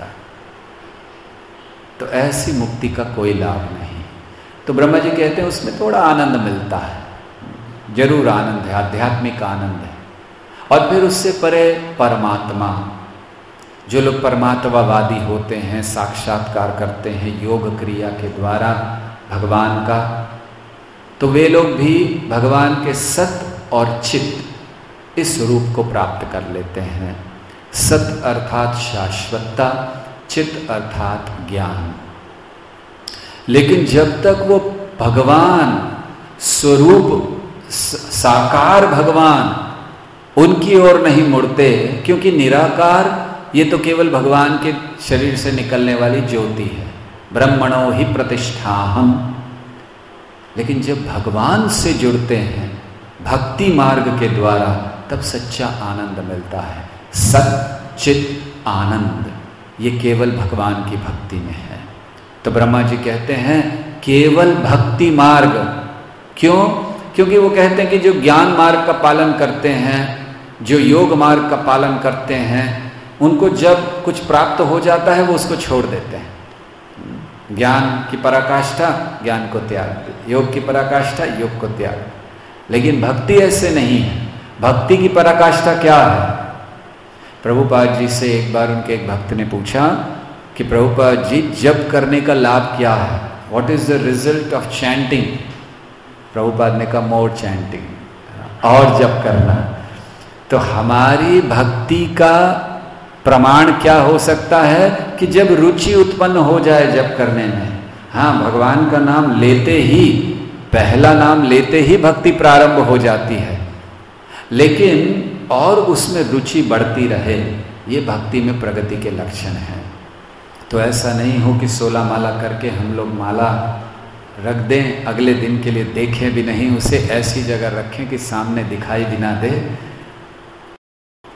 तो ऐसी मुक्ति का कोई लाभ नहीं। तो ब्रह्मा जी कहते हैं उसमें थोड़ा आनंद मिलता है, जरूर आनंद है, आध्यात्मिक आनंद है। और फिर उससे परे परमात्मा, जो लोग परमात्मावादी होते हैं, साक्षात्कार करते हैं योग क्रिया के द्वारा भगवान का, तो वे लोग भी भगवान के सत और चित इस रूप को प्राप्त कर लेते हैं। सत अर्थात शाश्वतता, चित अर्थात ज्ञान। लेकिन जब तक वो भगवान स्वरूप, साकार भगवान, उनकी ओर नहीं मुड़ते, क्योंकि निराकार ये तो केवल भगवान के शरीर से निकलने वाली ज्योति है, ब्रह्मणो ही प्रतिष्ठाहम। लेकिन जब भगवान से जुड़ते हैं भक्ति मार्ग के द्वारा, तब सच्चा आनंद मिलता है। सत चित आनंद ये केवल भगवान की भक्ति में है। तो ब्रह्मा जी कहते हैं केवल भक्ति मार्ग। क्यों? क्योंकि वो कहते हैं कि जो ज्ञान मार्ग का पालन करते हैं, जो योग मार्ग का पालन करते हैं, उनको जब कुछ प्राप्त हो जाता है वो उसको छोड़ देते हैं। ज्ञान की पराकाष्ठा, ज्ञान को त्याग दे, योग की पराकाष्ठा, योग को त्याग। लेकिन भक्ति ऐसे नहीं है। भक्ति की पराकाष्ठा क्या है? प्रभुपाद जी से एक बार उनके एक भक्त ने पूछा कि प्रभुपाद जी जप करने का लाभ क्या है? What is the result of chanting? Prabhupada ने कहा मोर चैंटिंग, और जप करना। तो हमारी भक्ति का प्रमाण क्या हो सकता है कि जब रुचि उत्पन्न हो जाए जप करने में। हाँ, भगवान का नाम लेते ही, पहला नाम लेते ही भक्ति प्रारंभ हो जाती है, लेकिन और उसमें रुचि बढ़ती रहे, ये भक्ति में प्रगति के लक्षण हैं। तो ऐसा नहीं हो कि 16 माला करके हम लोग माला रख दें, अगले दिन के लिए देखें भी नहीं, उसे ऐसी जगह रखें कि सामने दिखाई भी ना दे,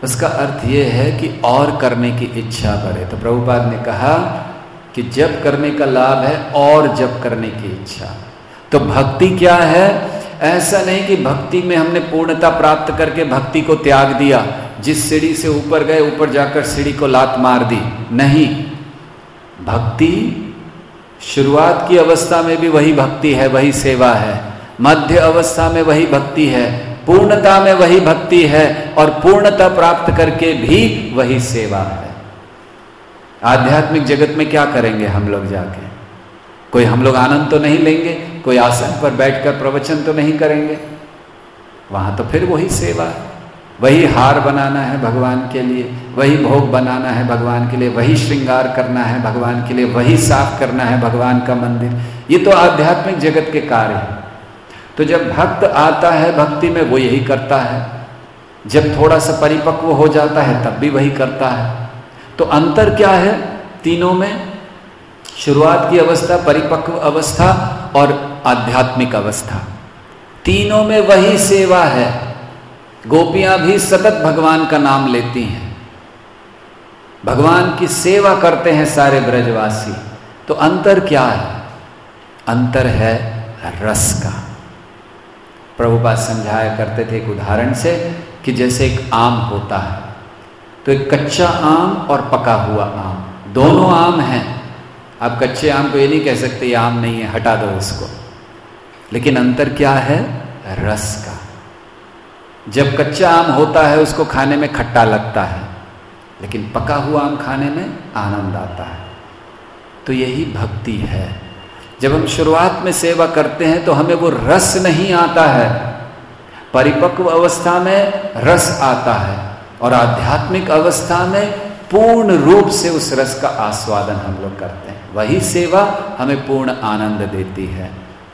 उसका अर्थ ये है कि और करने की इच्छा बढ़े। तो प्रभुपाद ने कहा कि जप करने का लाभ है और जप करने की इच्छा। तो भक्ति क्या है? ऐसा नहीं कि भक्ति में हमने पूर्णता प्राप्त करके भक्ति को त्याग दिया, जिस सीढ़ी से ऊपर गए ऊपर जाकर सीढ़ी को लात मार दी। नहीं, भक्ति शुरुआत की अवस्था में भी वही भक्ति है, वही सेवा है, मध्य अवस्था में वही भक्ति है, पूर्णता में वही भक्ति है, और पूर्णता प्राप्त करके भी वही सेवा है। आध्यात्मिक जगत में क्या करेंगे हम लोग जाके? कोई हम लोग आनंद तो नहीं लेंगे, कोई आसन पर बैठकर प्रवचन तो नहीं करेंगे। वहां तो फिर वही सेवा है, वही हार बनाना है भगवान के लिए, वही भोग बनाना है भगवान के लिए, वही श्रृंगार करना है भगवान के लिए, वही साफ करना है भगवान का मंदिर। ये तो आध्यात्मिक जगत के कार्य है। तो जब भक्त आता है भक्ति में वो यही करता है, जब थोड़ा सा परिपक्व हो जाता है तब भी वही करता है। तो अंतर क्या है तीनों में? शुरुआत की अवस्था, परिपक्व अवस्था और आध्यात्मिक अवस्था, तीनों में वही सेवा है। गोपियां भी सतत भगवान का नाम लेती हैं, भगवान की सेवा करते हैं सारे ब्रजवासी। तो अंतर क्या है? अंतर है रस का। प्रभुपाद समझाया करते थे एक उदाहरण से कि जैसे एक आम होता है, तो एक कच्चा आम और पका हुआ आम, दोनों आम हैं। आप कच्चे आम को ये नहीं कह सकते ये आम नहीं है, हटा दो इसको। लेकिन अंतर क्या है? रस का। जब कच्चा आम होता है उसको खाने में खट्टा लगता है, लेकिन पका हुआ आम खाने में आनंद आता है। तो यही भक्ति है। जब हम शुरुआत में सेवा करते हैं तो हमें वो रस नहीं आता है, परिपक्व अवस्था में रस आता है, और आध्यात्मिक अवस्था में पूर्ण रूप से उस रस का आस्वादन हम लोग करते हैं। वही सेवा हमें पूर्ण आनंद देती है।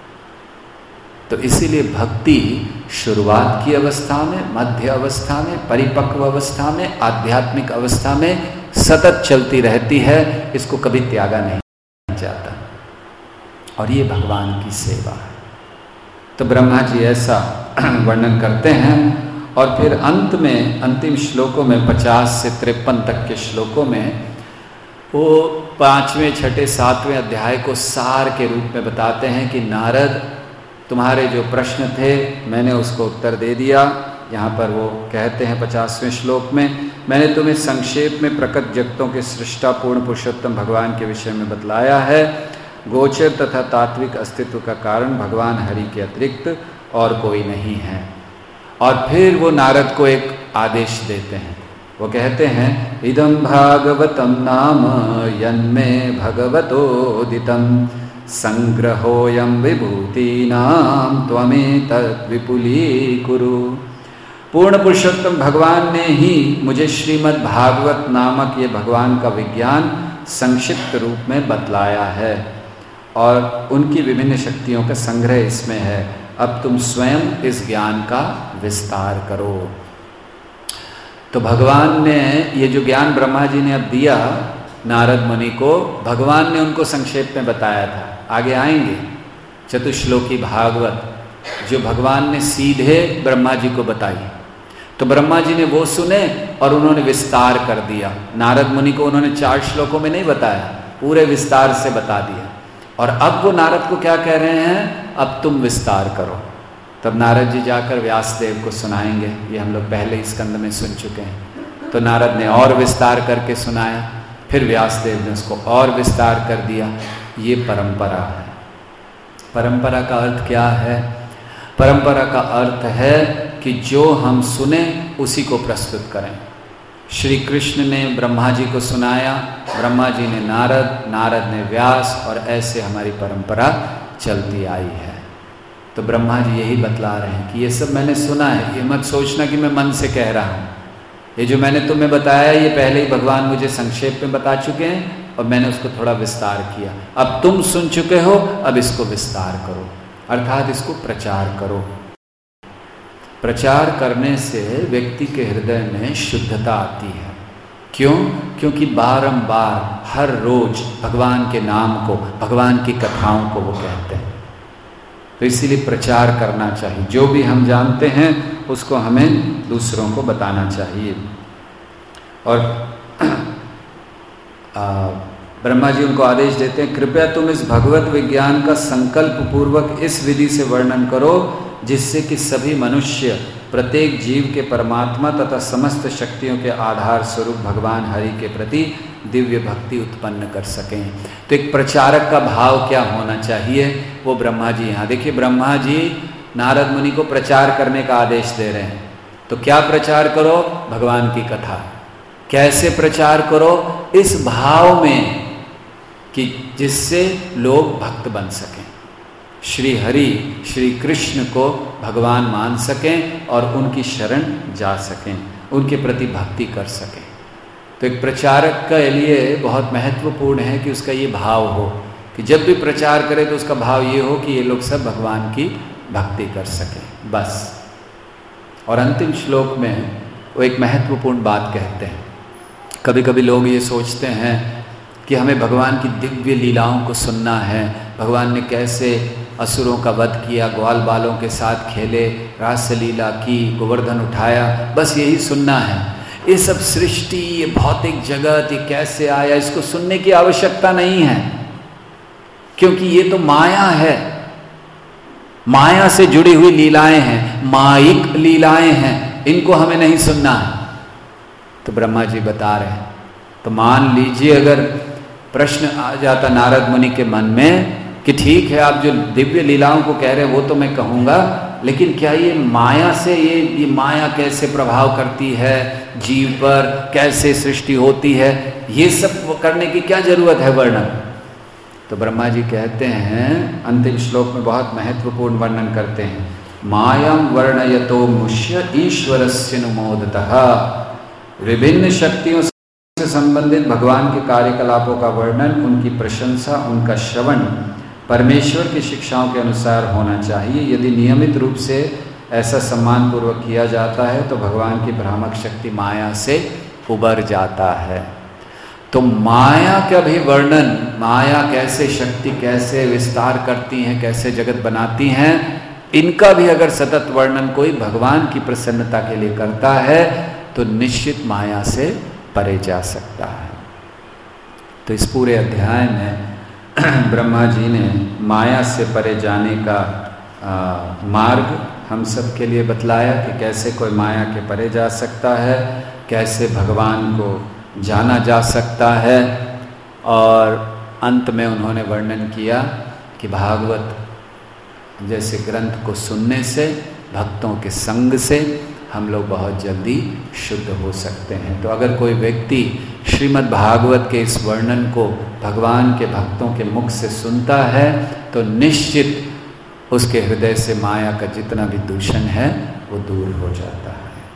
तो इसीलिए भक्ति शुरुआत की अवस्था में, मध्य अवस्था में, परिपक्व अवस्था में, आध्यात्मिक अवस्था में सतत चलती रहती है। इसको कभी त्यागा नहीं जाता, और ये भगवान की सेवा है। तो ब्रह्मा जी ऐसा वर्णन करते हैं। और फिर अंत में, अंतिम श्लोकों में 50 से 53 तक के श्लोकों में वो 5वें, 6ठे, 7वें अध्याय को सार के रूप में बताते हैं कि नारद, तुम्हारे जो प्रश्न थे मैंने उसको उत्तर दे दिया। यहाँ पर वो कहते हैं 50वें श्लोक में, मैंने तुम्हें संक्षेप में प्रकट जगतों के सृष्टा पूर्ण पुरुषोत्तम भगवान के विषय में बतलाया है। गोचर तथा तात्विक अस्तित्व का कारण भगवान हरि के अतिरिक्त और कोई नहीं है। और फिर वो नारद को एक आदेश देते हैं। वो कहते हैं, इदं भागवतं नाम यन्मे भगवतोदितं संग्रहोऽयं विभूतीनां त्वमेतद् विपुलीकुरु। पूर्ण पुरुषोत्तम भगवान ने ही मुझे श्रीमद् भागवत नामक ये भगवान का विज्ञान संक्षिप्त रूप में बतलाया है, और उनकी विभिन्न शक्तियों का संग्रह इसमें है। अब तुम स्वयं इस ज्ञान का विस्तार करो। तो भगवान ने ये जो ज्ञान ब्रह्मा जी ने अब दिया नारद मुनि को, भगवान ने उनको संक्षेप में बताया था। आगे आएंगे चतुश्लोकी भागवत जो भगवान ने सीधे ब्रह्मा जी को बताई। तो ब्रह्मा जी ने वो सुने और उन्होंने विस्तार कर दिया। नारद मुनि को उन्होंने 4 श्लोकों में नहीं बताया, पूरे विस्तार से बता दिया। और अब वो नारद को क्या कह रहे हैं, अब तुम विस्तार करो। तब नारद जी जाकर व्यासदेव को सुनाएंगे। ये हम लोग पहले इस स्कंद में सुन चुके हैं। तो नारद ने और विस्तार करके सुनाया, फिर व्यासदेव ने उसको और विस्तार कर दिया। ये परंपरा है। परंपरा का अर्थ क्या है? परंपरा का अर्थ है कि जो हम सुने उसी को प्रस्तुत करें। श्री कृष्ण ने ब्रह्मा जी को सुनाया, ब्रह्मा जी ने नारद, नारद ने व्यास, और ऐसे हमारी परंपरा चलती आई है। तो ब्रह्मा जी यही बतला रहे हैं कि ये सब मैंने सुना है। ये मत सोचना कि मैं मन से कह रहा हूँ। ये जो मैंने तुम्हें बताया ये पहले ही भगवान मुझे संक्षेप में बता चुके हैं, और मैंने उसको थोड़ा विस्तार किया। अब तुम सुन चुके हो, अब इसको विस्तार करो, अर्थात इसको प्रचार करो। प्रचार करने से व्यक्ति के हृदय में शुद्धता आती है। क्यों? क्योंकि बारंबार हर रोज भगवान के नाम को, भगवान की कथाओं को वो कहते हैं। तो इसीलिए प्रचार करना चाहिए। जो भी हम जानते हैं उसको हमें दूसरों को बताना चाहिए। और ब्रह्मा जी उनको आदेश देते हैं, कृपया तुम इस भगवत विज्ञान का संकल्प पूर्वक इस विधि से वर्णन करो जिससे कि सभी मनुष्य प्रत्येक जीव के परमात्मा तथा समस्त शक्तियों के आधार स्वरूप भगवान हरि के प्रति दिव्य भक्ति उत्पन्न कर सकें। तो एक प्रचारक का भाव क्या होना चाहिए, वो ब्रह्मा जी यहाँ देखिए, ब्रह्मा जी नारद मुनि को प्रचार करने का आदेश दे रहे हैं। तो क्या प्रचार करो? भगवान की कथा। कैसे प्रचार करो? इस भाव में कि जिससे लोग भक्त बन सकें, श्री हरि श्री कृष्ण को भगवान मान सकें और उनकी शरण जा सकें, उनके प्रति भक्ति कर सकें। तो एक प्रचारक के लिए बहुत महत्वपूर्ण है कि उसका ये भाव हो कि जब भी प्रचार करे तो उसका भाव ये हो कि ये लोग सब भगवान की भक्ति कर सकें, बस। और अंतिम श्लोक में वो एक महत्वपूर्ण बात कहते हैं। कभी कभी लोग ये सोचते हैं कि हमें भगवान की दिव्य लीलाओं को सुनना है, भगवान ने कैसे असुरों का वध किया, ग्वाल बालों के साथ खेले, रास लीला की, गोवर्धन उठाया, बस यही सुनना है। ये सब सृष्टि, ये भौतिक जगत, ये कैसे आया, इसको सुनने की आवश्यकता नहीं है, क्योंकि ये तो माया है, माया से जुड़ी हुई लीलाएं हैं, माइक लीलाएं हैं, इनको हमें नहीं सुनना है। तो ब्रह्मा जी बता रहे हैं। तो मान लीजिए अगर प्रश्न आ जाता नारद मुनि के मन में कि ठीक है, आप जो दिव्य लीलाओं को कह रहे हैं वो तो मैं कहूँगा, लेकिन क्या ये माया से, ये माया कैसे प्रभाव करती है जीव पर, कैसे सृष्टि होती है, ये सब करने की क्या जरूरत है वर्णन? तो ब्रह्मा जी कहते हैं, अंतिम श्लोक में बहुत महत्वपूर्ण वर्णन करते हैं, मायां वर्णयतो मुष्य ईश्वरस्य नुमोदतः। विभिन्न शक्तियों से संबंधित भगवान के कार्यकलापों का वर्णन, उनकी प्रशंसा, उनका श्रवण परमेश्वर की शिक्षाओं के अनुसार होना चाहिए। यदि नियमित रूप से ऐसा सम्मान पूर्वक किया जाता है तो भगवान की भ्रामक शक्ति माया से उबर जाता है। तो माया का भी वर्णन, माया कैसे शक्ति, कैसे विस्तार करती हैं, कैसे जगत बनाती हैं, इनका भी अगर सतत वर्णन कोई भगवान की प्रसन्नता के लिए करता है तो निश्चित माया से परे जा सकता है। तो इस पूरे अध्याय में ब्रह्मा जी ने माया से परे जाने का मार्ग हम सब के लिए बतलाया कि कैसे कोई माया के परे जा सकता है, कैसे भगवान को जाना जा सकता है। और अंत में उन्होंने वर्णन किया कि भागवत जैसे ग्रंथ को सुनने से, भक्तों के संग से हम लोग बहुत जल्दी शुद्ध हो सकते हैं। तो अगर कोई व्यक्ति श्रीमद् भागवत के इस वर्णन को भगवान के भक्तों के मुख से सुनता है तो निश्चित उसके हृदय से माया का जितना भी दूषण है वो दूर हो जाता है।